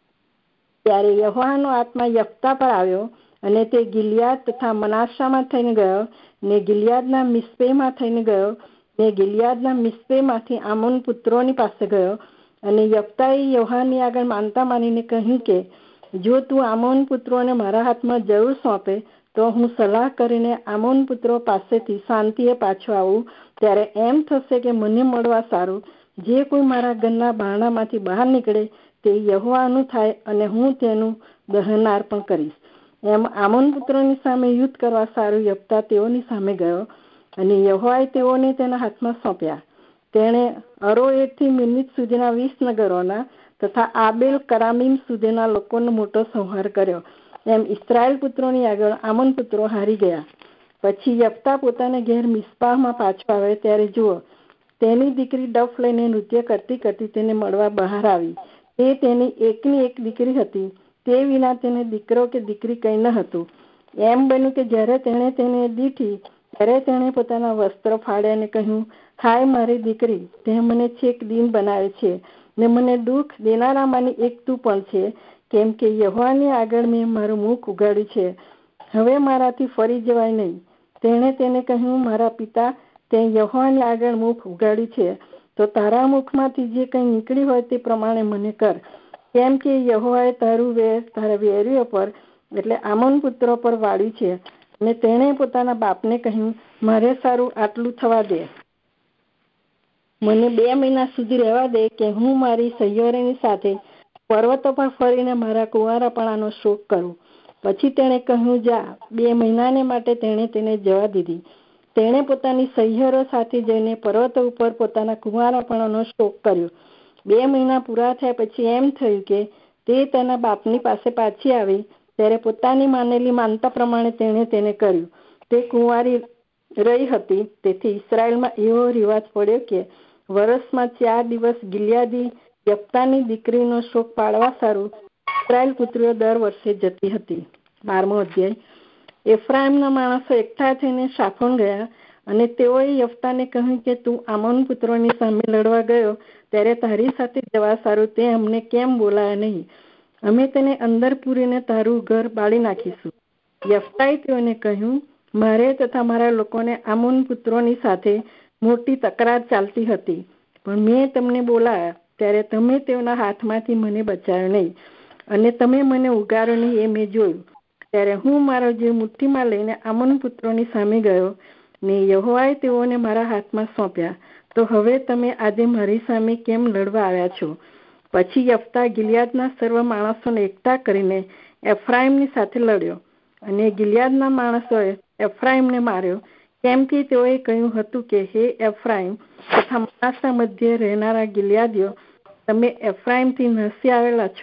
ત્યારે યહોવાનો આત્મા યફતા પર આવ્યો અને તે ગિલિયાદ તથા મનાસામાં થઈને ગયો ને ગિલિયાદના મિસ્પેમાં થઈને ગયો ને ગિલિયાદના મિસ્પેમાંથી આમોન પુત્રોની પાસે ગયો. અને યફતાએ યહોવાની આગળ માનતા માનીને કહ્યું કે જો તું આમોન પુત્રોને મારા હાથમાં જરૂર સોંપે તો હું સલાહ કરીને આમોન પુત્રો પાસેથી શાંતિએ પાછો આવું. ત્યારે એમ થશે કે મને મળવા સારું જે કોઈ મારા ઘરના બારણામાંથી બહાર નીકળે તે યહોવાનું થાય અને હું તેનું દહનાર પણ કરીશ. એમ આમોન પુત્રોની સામે યુદ્ધ કરવા સારું યફતા તેઓની સામે ગયો અને યહોવાએ તેઓને તેના હાથમાં સોંપ્યા. તેણે અરોએરથી મિનિત સુધીના વીસ નગરોના તથા આબેલ કરામીમ સુધીના લોકોનો મોટો સંહાર કર્યો. એમ ઇસરાયેલ પુત્રોની આગળ આમોન પુત્રો હારી ગયા. પછી યફતા પોતાને ઘેર મિસ્પાહમાં પાછો આવે ત્યારે જુઓ, તેની દીકરી ડફ લઈને નૃત્ય કરતી કરતી તેને મળવા બહાર આવી. તે તેની એકની એક દીકરી હતી, તે વિના તેને દીકરો કે દીકરી કંઈ ન હતું. એમ બન્યું કે જ્યારે તેણે તેને દીઠી ત્યારે તેણે પોતાના વસ્ત્રો ફાડ્યા અને કહ્યું, હાય મારી દીકરી, તે મને છેક દીન બનાવે છે ને મને દુઃખ દેનારામાંની એક તું પણ છે, કેમ કે યહોવાની આગળ મેં મારું મુખ ઉગાડ્યું છે. હવે મારાથી ફરી જવાય નહીં. તેણે તેને કહ્યું, મારા પિતા, તે યહોવાની આગળ મુખ ઉગાડ્યું છે તો તારા મુખમાંથી જે કંઈ નીકળી હોય તે પ્રમાણે મને કર, કેમ કે યહોવાએ તારું વેર તારા વેરીઓ પર એટલે આમોન પુત્રો પર વાળ્યું છે. અને તેણે પોતાના બાપને કહ્યું, મારે સારું આટલું થવા દે, મને બે મહિના સુધી રહેવા દે કે હું મારી સહિયોરીની સાથે પર્વતો પર ફરીને મારા કુંવારાપણાનો શોક કરું. પછી તેણે કહ્યું, જા. બે મહિનાને માટે તેણે તેને જવા દીધી. તેણે પોતાની સહિયરો સાથે જઈને પર્વતો ઉપર પોતાના કુંવારાપણાનો શોક કર્યો. બે મહિના પૂરા થયા પછી એમ થયું કે તે તેના બાપની પાસે પાછી આવી ત્યારે પોતાની માનેલી માનતા પ્રમાણે તેણે તેને કર્યું. તે કુંવારી રહી હતી. તેથી ઇસરાયેલમાં એવો રિવાજ પડ્યો કે વર્ષમાં ચાર દિવસ ગિલિયાદી યફતાની દીકરીનો શોક પાડવા સારું ઇસરાયેલ પુત્રીઓ દર વર્ષે જતી હતી. બારમો અધ્યાય. એફ્રાઈમના માણસો એકઠા થઈને શાફોન ગયા અને તેઓએ યફતાને કહ્યું કે તું આમોન પુત્રોની સામે લડવા ગયો ત્યારે તારી સાથે જવા સારું તે અમને કેમ બોલાયા નહીં? અમે તેને અંદર પૂરીને તારું ઘર બાળી નાખીશું. યફતાએ તેઓને કહ્યું, મારે તથા મારા લોકોને આમોન પુત્રોની સાથે મોટી તકરાર ચાલતી હતી, પણ મેં તમને બોલાયા ત્યારે તમે તેઓના હાથમાંથી મને બચાવ્યો નહીં અને તમે મને ઉગારો નહીં એ મેં જોયું. ત્યારે હું મારો જીવ મુઠ્ઠીમાં લઈને આમોન પુત્રોની સામે ગયો ને યહોવાએ તેઓને મારા હાથમાં સોંપ્યા. તો હવે તમે આજે મારી સામે કેમ લડવા આવ્યા છો? પછી યફતા ગિલિયાદના સર્વ માણસોને એકઠા કરીને એફ્રાઈમની સાથે લડ્યો અને ગિલિયાદના માણસોએ એફ્રાઈમને માર્યો, કેમ કે તેઓએ કહ્યું હતું કે હે એફ્રાઈમ તથા મનાસા મધ્યે રહેનારા ગિલિયાદીઓ, તમે એફ્રાઈમથી નસી આવેલા છો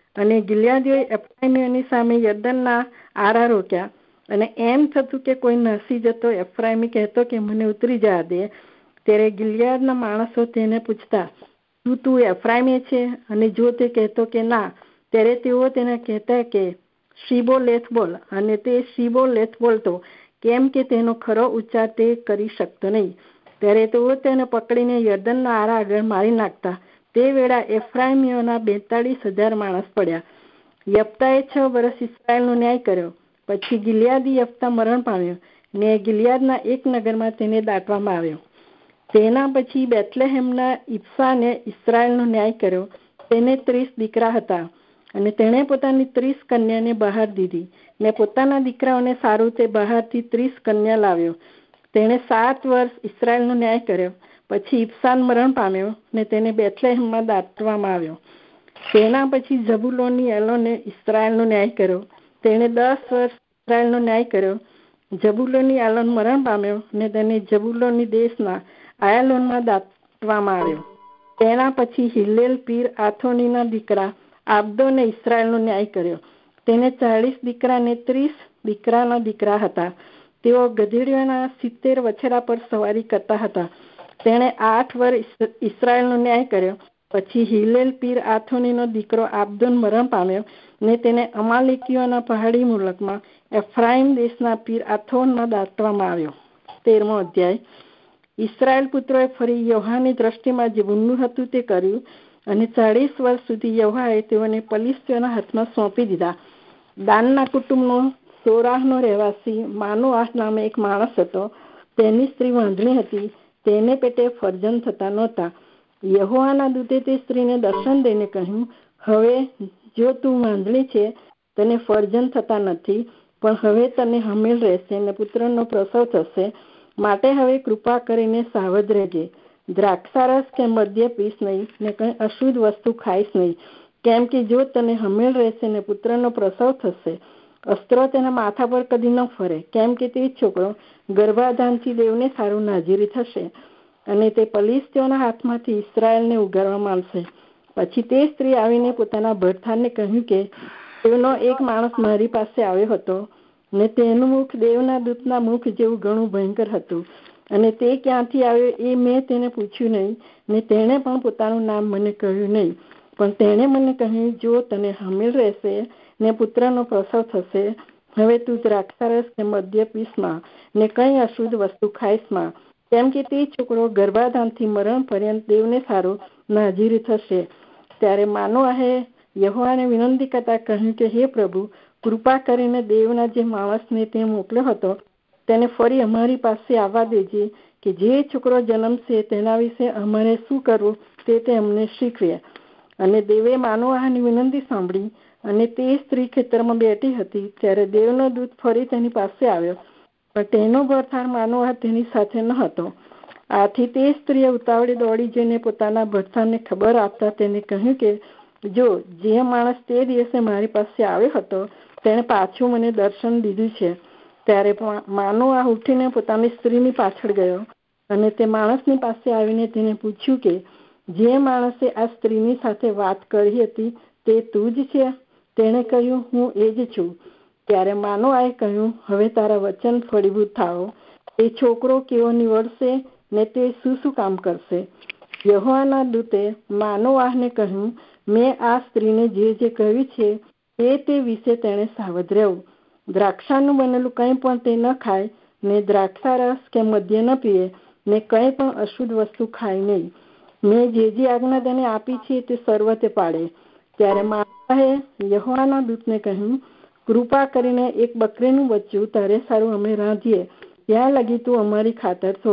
અને ગિલિયાદીઓએ એફ્રાઈમીઓની સામે યર્દનના આરા રોક્યા. અને એમ થતું કે કોઈ નસી જતો એફ્રાઈમી કહેતો કે મને ઉતરી જવા દે, ત્યારે ગિલિયાદના માણસો તેને પૂછતા, તું તું એફ્રાઈમી છે? અને જો તે કહેતો કે ના, ત્યારે તેઓ તેને કહેતા કે શીબો લેથ બોલ. અને તે શીબો લેથ બોલતો, કેમ કે તેનો ખરો ઉચ્ચાર તે કરી શકતો નહીં. ત્યારે તેઓ તેને પકડીને યર્દનના આરા આગળ મારી નાખતા. તે વેળા એફ્રાઈમીઓના બેતાળીસ હજાર માણસ પડ્યા. યફ્તાએ છ વર્ષ ઇસ્રાયેલનો ન્યાય કર્યો. પછી ગિલિયાદી યફ્તા મરણ પામ્યો, ને ગિલિયાદના એક નગરમાં તેને દાટવામાં આવ્યો. તેના પછી બેથલેહેમના ઇપ્સાને ઇસ્રાયેલનો ન્યાય કર્યો. તેને ત્રીસ દીકરા હતા, અને તેણે પોતાની ત્રીસ કન્યાને બહાર દીધી, ને પોતાના દીકરાઓને સારું તે બહારથી ત્રીસ કન્યા લાવ્યો. તેણે સાત વર્ષ ઇસ્રાયેલનો ન્યાય કર્યો. પછી ઇપ્સાન મરણ પામ્યો, ને તેને બેથલેહેમમાં દાટવામાં આવ્યો. તેના પછી જબુલોની એલોને ઇસ્રાયેલનો ન્યાય કર્યો. તેણે દસ વર્ષ ઇસ્રાયેલનો ન્યાય કર્યો. જબુલોની આલોન મરણ પામ્યો, ને તેને જબુલોની દેશના આયાલોનમાં દાટવામાં આવ્યો. તેના પછી હિલ્લેલ પીર આથોનીના દીકરા આબદોને ઇસ્રાયેલનો ન્યાય કર્યો. તેને ચાળીસ દીકરા ને ત્રીસ દીકરાના દીકરા હતા. તેઓ ગધેડીઓના સિત્તેર વછેરા પર સવારી કરતા હતા. તેણે આઠ વર્ષ ઇસ્રાયેલનો ન્યાય કર્યો. પછી હિલ્લેલ પીર આથોનીનો દીકરો આબદોન મરણ પામ્યો, ને તેને અમાલેકીઓના પહાડી મુલકમાં એફ્રાઈમ દેશના પીર આથોનમાં દાટવામાં આવ્યો. તેરમો અધ્યાય. ઇસ્રાયેલ પુત્રોએ ફરી યહોવાની દ્રષ્ટિમાં જે બુન્નું હતું તે કર્યું, અને ચાળીસ વર્ષ સુધી યહોવાએ તેઓને પલિશ્તીઓના હાથમાં સોંપી દીધા. દાનના કુટુંબનો સોરાહનો રહેવાસી માનોઆહ નામે એક માણસ હતો. તેની સ્ત્રી વાંધણી હતી. તેને પેટે ફરજન થતા નહોતા. યહોવાના દૂતે તે સ્ત્રીને દર્શન દઈને કહ્યું, હવે જો તું વાંધણી છે, તને ફરજન થતા નથી, પણ હવે તને હમેલ રહેશે અને પુત્રનો પ્રસવ થશે. માટે હવે કૃપા કરીને સાવધ રહેજે. દ્રાક્ષારસ કે મદ્ય પીશ નહીં, ને કંઈ અશુદ્ધ વસ્તુ ખાઈશ નહીં, કેમ કે જો તને હમેલ રહેશે ને પુત્રનો પ્રસવ થશે. અસ્ત્રો તેના માથા પર કદી ન ફરે, કેમ કે તે છોકરો ગર્ભાધાનથી દેવને સારું નાજીરી થશે, અને તે પલિશ્તીઓના હાથમાંથી ઇસ્રાયેલને ઉગારવામાં આવશે. પછી તે સ્ત્રી આવીને પોતાના ભરથારને કહ્યું કે તેનો એક માણસ મારી પાસે આવ્યો હતો, ને તેનું મુખ દેવના દૂતના મુખ જેવું ઘણું ભયંકર હતું, અને તે ક્યાંથી આવ્યો એ મેં તેને પૂછ્યું નહીં, ને તેણે પણ પોતાનું નામ મને કહ્યું નહીં. પણ તેણે મને કહ્યું, જો તને હમેલ રહેશે ને પુત્રનો પ્રસવ થશે, હવે તું દ્રાક્ષારસ કે મદ્ય પીશમાં, ને કંઈ અશુદ્ધ વસ્તુ ખાઈશમાં, કેમ કે તે છોકરો ગર્ભાધાનથી મરણ પર્યંત દેવને સારું નાજીરી થશે. ત્યારે માનોઆહે યહોવાને વિનંતી કરતા કહ્યું કે હે પ્રભુ, કૃપા કરીને દેવના જે માણસને તે મોકલ્યો હતો તેને ફરી અમારી પાસે આવવા દેજે, કે જે છોકરો જન્મશે તેના વિશે અમારે શું કરવું તે તે અમને શીખવે. અને દેવે માનોઆહની વિનંતી સાંભળી, અને તે સ્ત્રી ખેતરમાં બેઠી હતી. ત્યારે દેવનો દૂત ફરી તેની પાસે આવ્યો, પણ તેનો ભરથાર માનોઆહ તેની સાથે ન હતો. આથી તે સ્ત્રીએ ઉતાવળે દોડી જઈને પોતાના ભરથારને ખબર આપતા તેને કહ્યું કે જો જે માણસ તે દિવસે મારી પાસે આવ્યો હતો તેણે પાછું મને દર્શન દીધું છે. ત્યારે માનોઆહ ઉઠીને પોતાની સ્ત્રીની પાછળ ગયો, અને તે માણસની પાસે આવીને તેને પૂછ્યું કે જે માણસે આ સ્ત્રીની સાથે વાત કરી હતી તે તું જ છે? તેણે કહ્યું, હું એ જ છું. ત્યારે માનોઆહે કહ્યું, હવે તારા વચન ફળીભૂત થાઓ. એ છોકરો કેવો નીવડશે, ને તે શું શું કામ કરશે? યહોવાના દૂતે માનોઆહને કહ્યું, મેં આ સ્ત્રીને જે જે કહ્યું છે તે તે વિશે તેણે સાવધ રહેવું. દ્રાક્ષાનું બનેલું કંઈ પણ તે ન ખાય, ને દ્રાક્ષારસ કે મદ્ય ન પીએ, ને કંઈ પણ અશુદ્ધ વસ્તુ ખાય નહીં. મેં જે જે આજ્ઞા તેને આપી છે તે સર્વ તે પાડે. ત્યારે માનોઆહે યહોવાના દૂતને કહ્યું, કૃપા કરીને એક બકરીનું બચ્ચું તારે સારું અમે રાંધીએ, ત્યાં લગી તું અમારી ખાતર થો.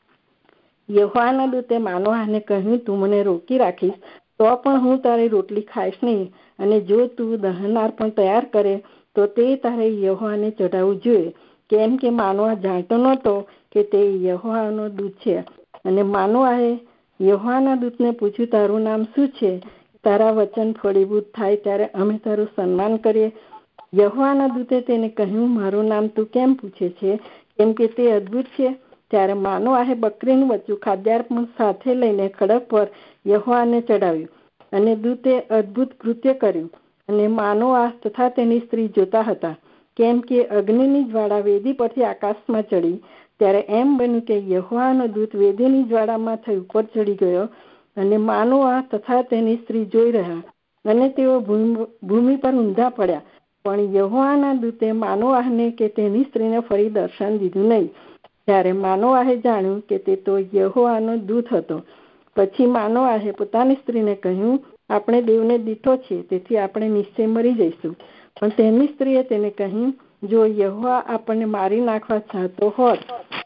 યહોવાના દૂતે માનોઆહને કહ્યું, તું મને રોકી રાખીશ તો પણ હું તારી રોટલી ખાઈશ નહીં, અને જો તું દહનાર પણ તૈયાર કરે તો તે તારે યહોવાને ચઢાવવું જોઈએ, કેમ કે માનોઆહ જાણતો નહોતો કે તે યહોવાનો દૂત છે. અને માનોઆહે યહોવાના દૂતને પૂછ્યું, તારું નામ શું છે? તારા વચન ફળીભૂત થાય ત્યારે અમે તારું સન્માન કરીએ. યહોવાના દૂતે તેને કહ્યું, મારું નામ તું કેમ પૂછે છે, કેમ કે તે અદ્ભુત છે? ત્યારે માનોઆહે બકરીનું બચ્ચું ખાદ્યાર્પણ સાથે લઈને ખડક પર યહોવાને ચડાવ્યું, અને દૂતે અદ્ભુત કૃત્ય કર્યું. અને માનોઆહ તથા તેની સ્ત્રી જોતા હતા, કેમ કે અગ્નિની જ્વાળા વેદી પરથી આકાશમાં ચડી. ત્યારે એમ બન્યું કે યહોવાનો દૂત વેદીની જ્વાળામાંથી ઉપર ચડી ગયો, અને માનોઆહ તથા તેની સ્ત્રી જોઈ રહ્યા, અને તેઓ ભૂમિ પર ઊંધા પડ્યા. પણ યહોવાના દૂતે માનોઆહને કે તેની સ્ત્રીને ફરી દર્શન દીધું નહીં. ત્યારે માનોઆહે જાણ્યું કે તે તો યહોવાનો દૂત હતો. પછી માનોઆહે પોતાની સ્ત્રીને કહ્યું, આપણે દેવને દીઠો છીએ, તેથી આપણે નિશ્ચય મરી જઈશું. પણ તેની સ્ત્રીએ તેને કહ્યું, જો યહોવા આપણને મારી નાખવા ચાહતો હોત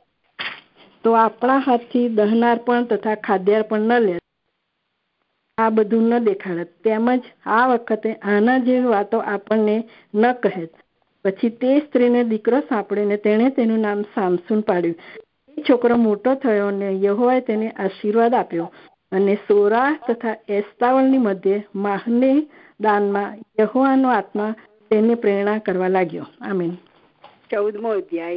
તો આપણા હાથથી દહનાર પણ તથા ખાદ્યાર પણ ન લે, આ બધું ન દેખાડત, તેમજ આ વખતે આના જેવી વાતો આપણને ન કહેત. પછી તે સ્ત્રીને દીકરો સાંપડીને તેણે તેનું નામ સામસૂન પાડ્યું. એ છોકરો મોટો થયો અને યહોવાએ તેને આશીર્વાદ આપ્યો. અને સોરાહ તથા એસ્તાવલની મધ્યે માહને દાનમાં યહોવાનો આત્મા તેને પ્રેરણા કરવા લાગ્યો. આમીન. ચૌદમો અધ્યાય.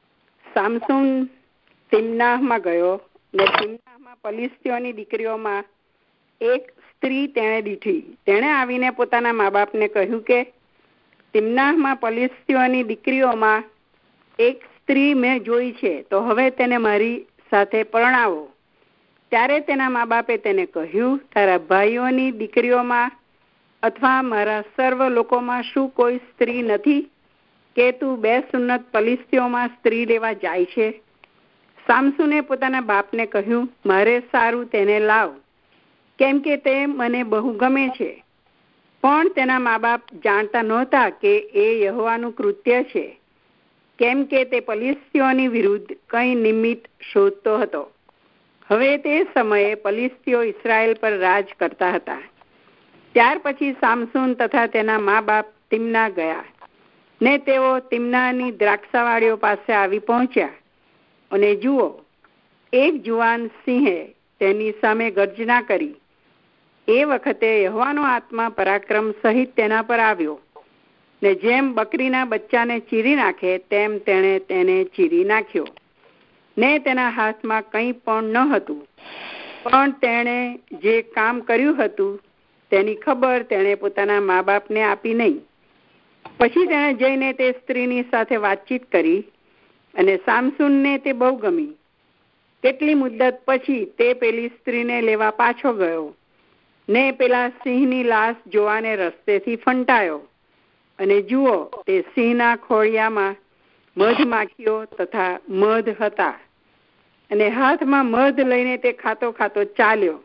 સામસૂન તિમ્નાહમાં ગયો, ને તિમ્નાહમાં પલિશ્તીઓની દીકરીઓમાં એક સ્ત્રી તેણે દીઠી. તેણે આવીને પોતાના મા બાપને કહ્યું કે તિમ્નાહમાં પલિશ્તીઓની દીકરીઓમાં એક સ્ત્રી મેં જોઈ છે, તો હવે તેને મારી સાથે પરણાવો. ત્યારે તેના મા બાપે તેને કહ્યું, તારા ભાઈઓની દીકરીઓમાં અથવા મારા સર્વ લોકોમાં શું કોઈ સ્ત્રી નથી કે તું બે સુન્નત પલિશ્તીઓમાં સ્ત્રી લેવા જાય છે? સામસૂને પોતાના બાપને કહ્યું, મારે સારું તેને લાવ, કેમ કે તે મને બહુ ગમે છે. પણ તેના મા બાપ જાણતા નહોતા કે એ યહોવાનું કૃત્ય છે, કેમ કે તે પલિશ્તીઓની વિરુદ્ધ કંઈ નિમિત્ત શોધતો હતો. હવે તે સમયે પલિશ્તીઓ ઇસ્રાએલ પર રાજ કરતા હતા. ત્યાર પછી સામસૂન તથા તેના મા બાપ તિમ્ના ગયા, ને તેઓ તિમ્નાની દ્રાક્ષાવાળીઓ પાસે આવી પહોંચ્યા. અને જુઓ, એક જુવાન સિંહે તેની સામે ગર્જના કરી. એ વખતે યહોવાનો આત્મા પરાક્રમ સહિત તેના પર આવ્યો, ને જેમ બકરીના બચ્ચાને ચીરી નાખે તેમ તેણે તેને ચીરી નાખ્યો. ને તેના હાથમાં કંઈ પણ ન હતું, પણ તેણે જે કામ કર્યું હતું તેની ખબર તેણે પોતાના મા બાપને આપી નહીં. પછી તેણે જઈને તે સ્ત્રીની સાથે વાતચીત કરી, અને સામસૂનને તે બહુ ગમી. કેટલી મુદ્દત પછી તે પેલી સ્ત્રીને લેવા પાછો ગયો, ને પેલા સિંહની લાશ જોવાને રસ્તેથી ફંટાયો. અને જુઓ, તે સિંહના ખોળિયામાં મધમાખીઓ તથા મધ હતા, અને હાથમાં મધ લઈને તે ખાતો ખાતો ચાલ્યો.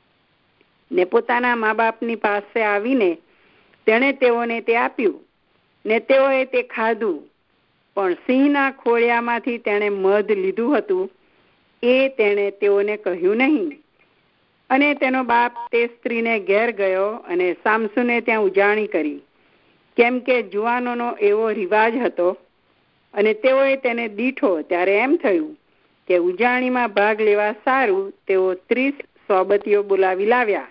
ને પોતાના મા બાપની પાસે આવીને તેણે તેઓને તે આપ્યું, ને તેઓએ તે ખાધું. પણ સિંહના ખોળિયામાંથી તેણે મધ લીધું હતું એ તેણે તેઓને કહ્યું નહીં. અને તેનો બાપ તે સ્ત્રીને ઘેર ગયો, અને સામસૂને ત્યાં ઉજાણી કરી, કેમ કે જુવાનોનો એવો રિવાજ હતો. અને તેઓએ તેને દીઠો. ત્યારે એમ થયું કે ઉજાણીમાં ભાગ લેવા સારું તેઓ ત્રીસ સોબતીઓ બોલાવી લાવ્યા.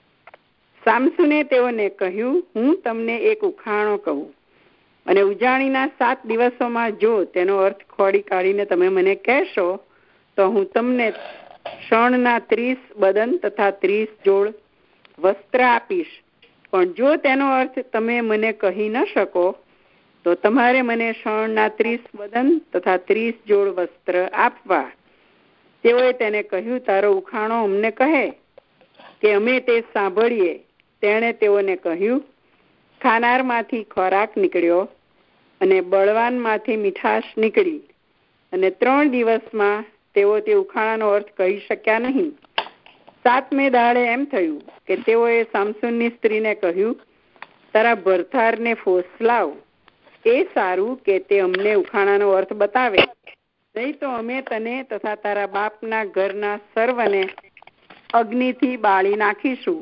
સામસૂને તેઓને કહ્યું, હું તમને એક ઉખાણો કહું, અને ઉજાણીના સાત દિવસોમાં જો તેનો અર્થ ખોડી કાઢીને તમે મને કહેશો તો હું તમને શણના ત્રીસ બદન તથા ત્રીસ જોડ વસ્ત્ર આપીશ. પણ જો તેનો અર્થ તમે મને કહી ન શકો તો તમારે મને શણના ત્રીસ બદન તથા ત્રીસ જોડ વસ્ત્ર આપવા. તેઓએ તેને કહ્યું, તારો ઉખાણો અમને કહે કે અમે તે સાંભળીએ. તેણે તેઓને કહ્યું, ખાનારમાંથી ખોરાક નીકળ્યો, અને બળવાનમાંથી મીઠાશ નીકળી. અને ત્રણ દિવસમાં તેઓ તે ઉખાણાનો અર્થ કહી શક્યા નહીં. સાતમે દાડે એમ થયું કે તેઓએ સામસૂનની સ્ત્રીને કહ્યું, તારા ભરથારને ફોસલાવ. એ સારું કે તે અમને ઉખાણાનો અર્થ બતાવે, નહીં તો અમે તને તથા તારા બાપના ઘરના સર્વને અગ્નિથી બાળી નાખીશું.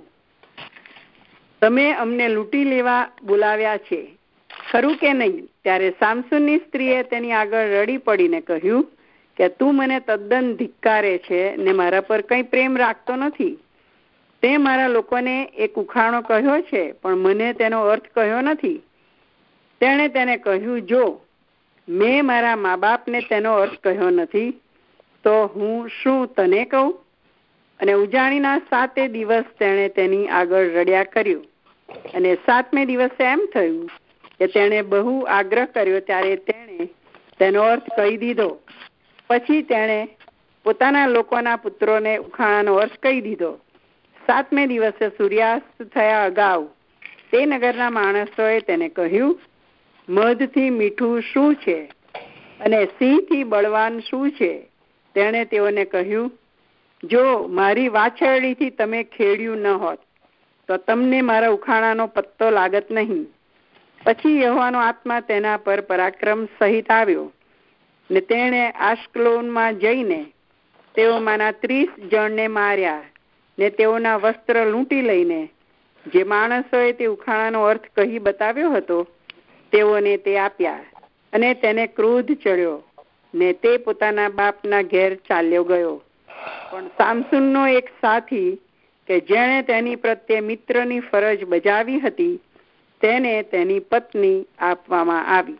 તમે અમને લૂંટી લેવા બોલાવ્યા છે, ખરું કે નહીં? ત્યારે સામસૂનની સ્ત્રીએ તેની આગળ રડી પડીને કહ્યું કે તું મને તદ્દન ધિક્કારે છે, ને મારા પર કંઈ પ્રેમ રાખતો નથી. તે મારા લોકોને એક ઉખાણો કહ્યો છે, પણ મને તેનો અર્થ કહ્યો નથી. તેણે તેને કહ્યું, જો મેં મારા મા બાપને તેનો અર્થ કહ્યો નથી તો હું શું તને કહું? અને ઉજાણીના સાતે દિવસ તેણે તેની આગળ રડ્યા કર્યું. અને સાતમે દિવસે એમ થયું કે તેણે બહુ આગ્રહ કર્યો ત્યારે તેણે તેનો અર્થ કહી દીધો. પછી તેણે પોતાના લોકોના પુત્રોને ઉખાણાનો અર્થ કહી દીધો. સાતમે દિવસે સૂર્યાસ્ત થયા અગાઉ તે નગરના માણસોએ તેને કહ્યું, મધથી મીઠું શું છે અને સિંહથી બળવાન શું છે? તેણે તેઓને કહ્યું, જો મારી વાછરડીથી તમે ખેડ્યું ન હોત તો તમને મારા ઉખાણાનો પત્તો લાગત નહીં. પછી યહોવાનો આત્મા તેના પર પરાક્રમ સહિત આવ્યો ને તેણે આશ્કલોનમાં જઈને તેઓમાંના ત્રીસ જણને માર્યા ને તેઓના વસ્ત્ર લૂંટી લઈને જે માણસોએ તે ઉખાણાનો અર્થ કહી બતાવ્યો હતો તેઓને તે આપ્યા. અને તેને ક્રોધ ચડ્યો ને તે પોતાના બાપના ઘેર ચાલ્યો ગયો. પણ સામસૂનનો એક સાથી કે જેણે તેની પ્રત્યે મિત્રની ફરજ બજાવી હતી તેને તેની પત્ની આપવામાં આવી.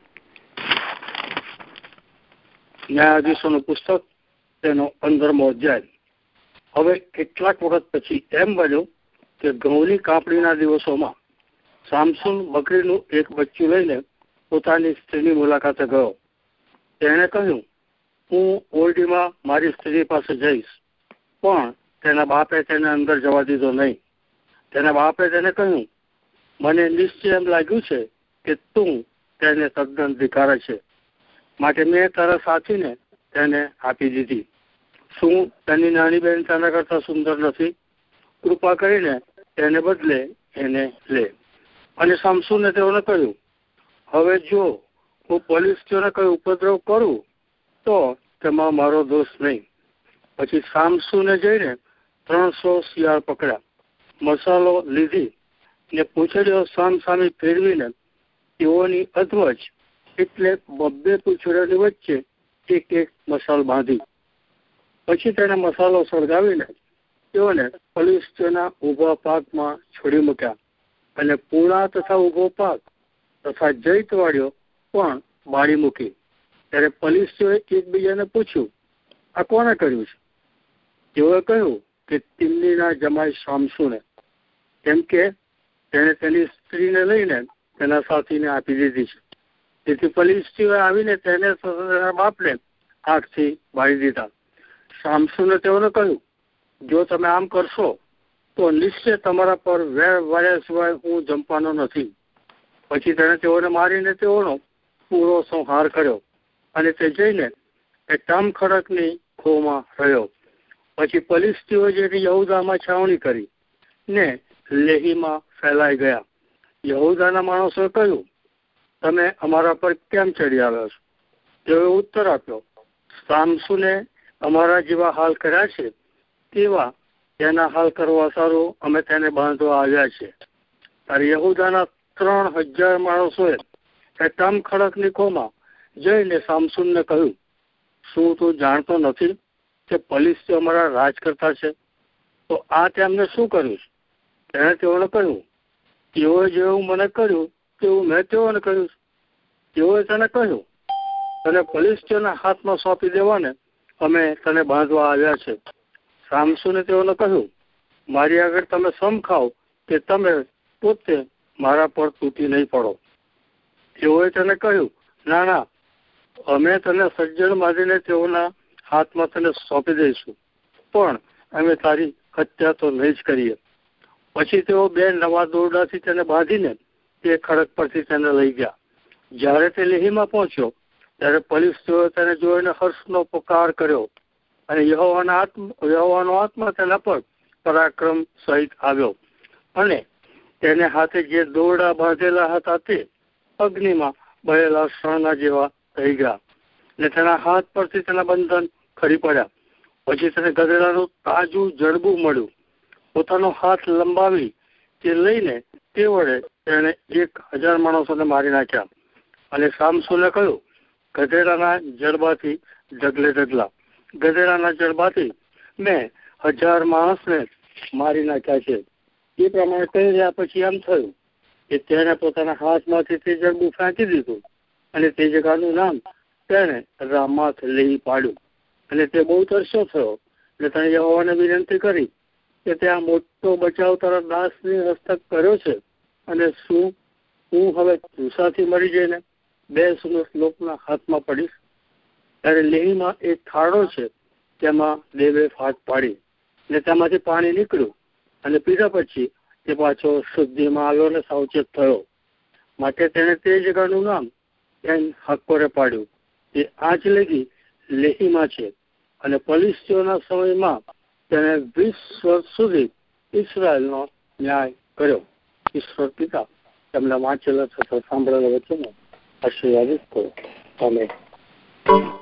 ન્યાયાધીશોનું પુસ્તક તેનો પંદરમો અધ્યાય. હવે કેટલાક વખત પછી એમ બન્યું કે ઘઉંની કાપણીના દિવસોમાં સામસૂન બકરીનું એક બચ્ચું લઈને પોતાની સ્ત્રીની મુલાકાતે ગયો. તેણે કહ્યું, હું ઓરડીમાં મારી સ્ત્રી પાસે જઈશ, પણ તેના બાપે તેને અંદર જવા દીધો નહીં. તેના બાપે તેને કહ્યું, મને નિશ્ચય એમ લાગ્યું છે કે તું તેને તદ્દન ધિક્કારે છે, માટે મેં તારા સાથીને તેને આપી દીધી. શું તેની નાની બહેન તેના કરતા સુંદર નથી? કૃપા કરીને તેને બદલે એને લે. અને સામસૂને તેઓને કહ્યું, હવે જો હું પોલીસોને કઈ ઉપદ્રવ કરું તો તેમાં મારો દોષ નહીં. પછી સામસૂને જઈને ત્રણસો શિયાળ પકડ્યા, મસાલો લીધી ને પૂંછડીઓ સામસામી ફેરવીને તેઓની અધવચ એટલે બબ્બે પૂંછડીઓની વચ્ચે એક એક મસાલ બાંધી. પછી તેને મસાલો સળગાવીને તેઓને ફલિસ્તીઓના ઉભા પાકમાં છોડી મૂક્યા અને પૂણા તથા ઉભો પાક તથા જૈતવાડીઓ પણ બાળી મૂકી. ત્યારે ફલિસ્તીઓએ એકબીજાને પૂછ્યું, આ કોને કર્યું છે? તેઓએ કહ્યું કે તિમ્નીના જમાઈ સામસૂને, કેમ કે તેણે તેની સ્ત્રીને લઈને તેના સાથીને આપી દીધી છે. તેથી ફલિસ્તીઓએ આવીને તેને તેના બાપને આગથી બાળી દીધા. સામસૂને તેઓને કહ્યું, જો તમે આમ કરશો તો નિશ્ચય તમારા પર વેર વાળ્યા સિવાય હું જંપવાનો નથી. પછી તેણે તેઓને મારીને તેઓનો પૂરો સંહાર કર્યો અને તે જઈને એટામ ખડકની ખોમાં રહ્યો. પછી ફલિસ્તીઓ જેની યહૂદામાં છાવણી કરી ને લેહીમાં ફેલાઈ ગયા. યહૂદાના માણસોએ કહ્યું, તમે અમારા પર કેમ ચડી આવ્યા છો? તેઓએ ઉત્તર આપ્યો, સામસૂને અમારા જેવા હાલ કર્યા છે તેવા તેના હાલ કરવા સારું અમે તેને બાંધવા આવ્યા છે. ત્યારે યહૂદાના ત્રણ હજાર માણસોએ એટામ ખડકની ખોમાં જઈને સામસૂનને કહ્યું, શું તું જાણતો નથી કે ફલિસ્તીઓ અમારા રાજ કરતા છે? તો આ તેમને શું કર્યું? તેણે તેઓને કહ્યું, તેઓએ જેવું મને કર્યું તેવું મેં તેઓને કહ્યું. તેઓએ તેને કહ્યું, તને ફલિસ્તીઓના હાથમાં સોંપી દેવાને અમે તને બાંધવા આવ્યા છે. સામસૂને તેઓને કહ્યું, મારી આગળ તમે સમ ખાઓ કે તમે પોતે મારા પર તૂટી નહીં પડો. તેઓએ તેને કહ્યું, ના ના, અમે તને સજ્જડ બાંધીને તેઓના હાથમાં તને સોંપી દઈશું, પણ અમે તારી હત્યા તો નહીં જ કરીએ. પછી તેઓ બે નવા દોરડાથી તેને બાંધીને તે ખડક પરથી તેને લઈ ગયા. જ્યારે તે લેહીમાં પહોંચ્યો ત્યારે ફલિસ્તીઓએ તેને જોઈને હર્ષનો પુકાર કર્યો અને યહોવાના આત્મા યહોવાનો આત્મા તેના પર પરાક્રમ સહિત આવ્યો અને તેને હાથે જે દોરડા બાંધેલા હતા તે અગ્નિમાં બળેલા શણના જેવા થઈ ગયા ને તેના હાથ પરથી તેના બંધન ખરી પડ્યા. પછી તેને ગધેડાનું તાજું જડબું મળ્યું. પોતાનો હાથ લંબાવી તે લઈને તે વડે તેને એક હજાર માણસોને મારી નાખ્યા. અને સામસૂને કહ્યું, ગધેડાના જડબાથી ઢગલે ઢગલા, ગધેડાના જડબાથી મેં હજાર માણસને મારી નાખ્યા છે. એ પ્રમાણે કહી રહ્યા પછી એમ થયું કે તેને પોતાના હાથમાંથી તે જડબું ફેંકી દીધું અને તે જગાનું નામ તેને રામાથ લેહી પાડ્યું. અને તે બહુ તરસ્યો થયો એટલે તેણે યહોવાને વિનંતી કરી કે તે આ મોટો બચાવ તારા દાસની હસ્તક કર્યો છે અને શું હું હવે તુષાથી મરી જઈને બે સુંદર લોકના હાથમાં પડીશ? ત્યારે લેહીમાં એક ખાડો છે, તેમાં દેવે ફાટ પાડી ને તેમાંથી પાણી નીકળ્યું અને પીધા પછી તે પાછો શુદ્ધિમાં આવ્યો અને સાવચેત થયો. માટે તેને તે જગાનું નામ એન હક્કોરે પાડ્યું. તે આજ લગી લેહીમાં છે. અને ફલિસ્તીઓના સમયમાં તેને વીસ વર્ષ સુધી ઇસરાયલનો ન્યાય કર્યો. ઈશ્વર પિતા તેમના વાંચેલા તથા સાંભળેલા વચનો આશીર્વાદિત કરો. આમેન.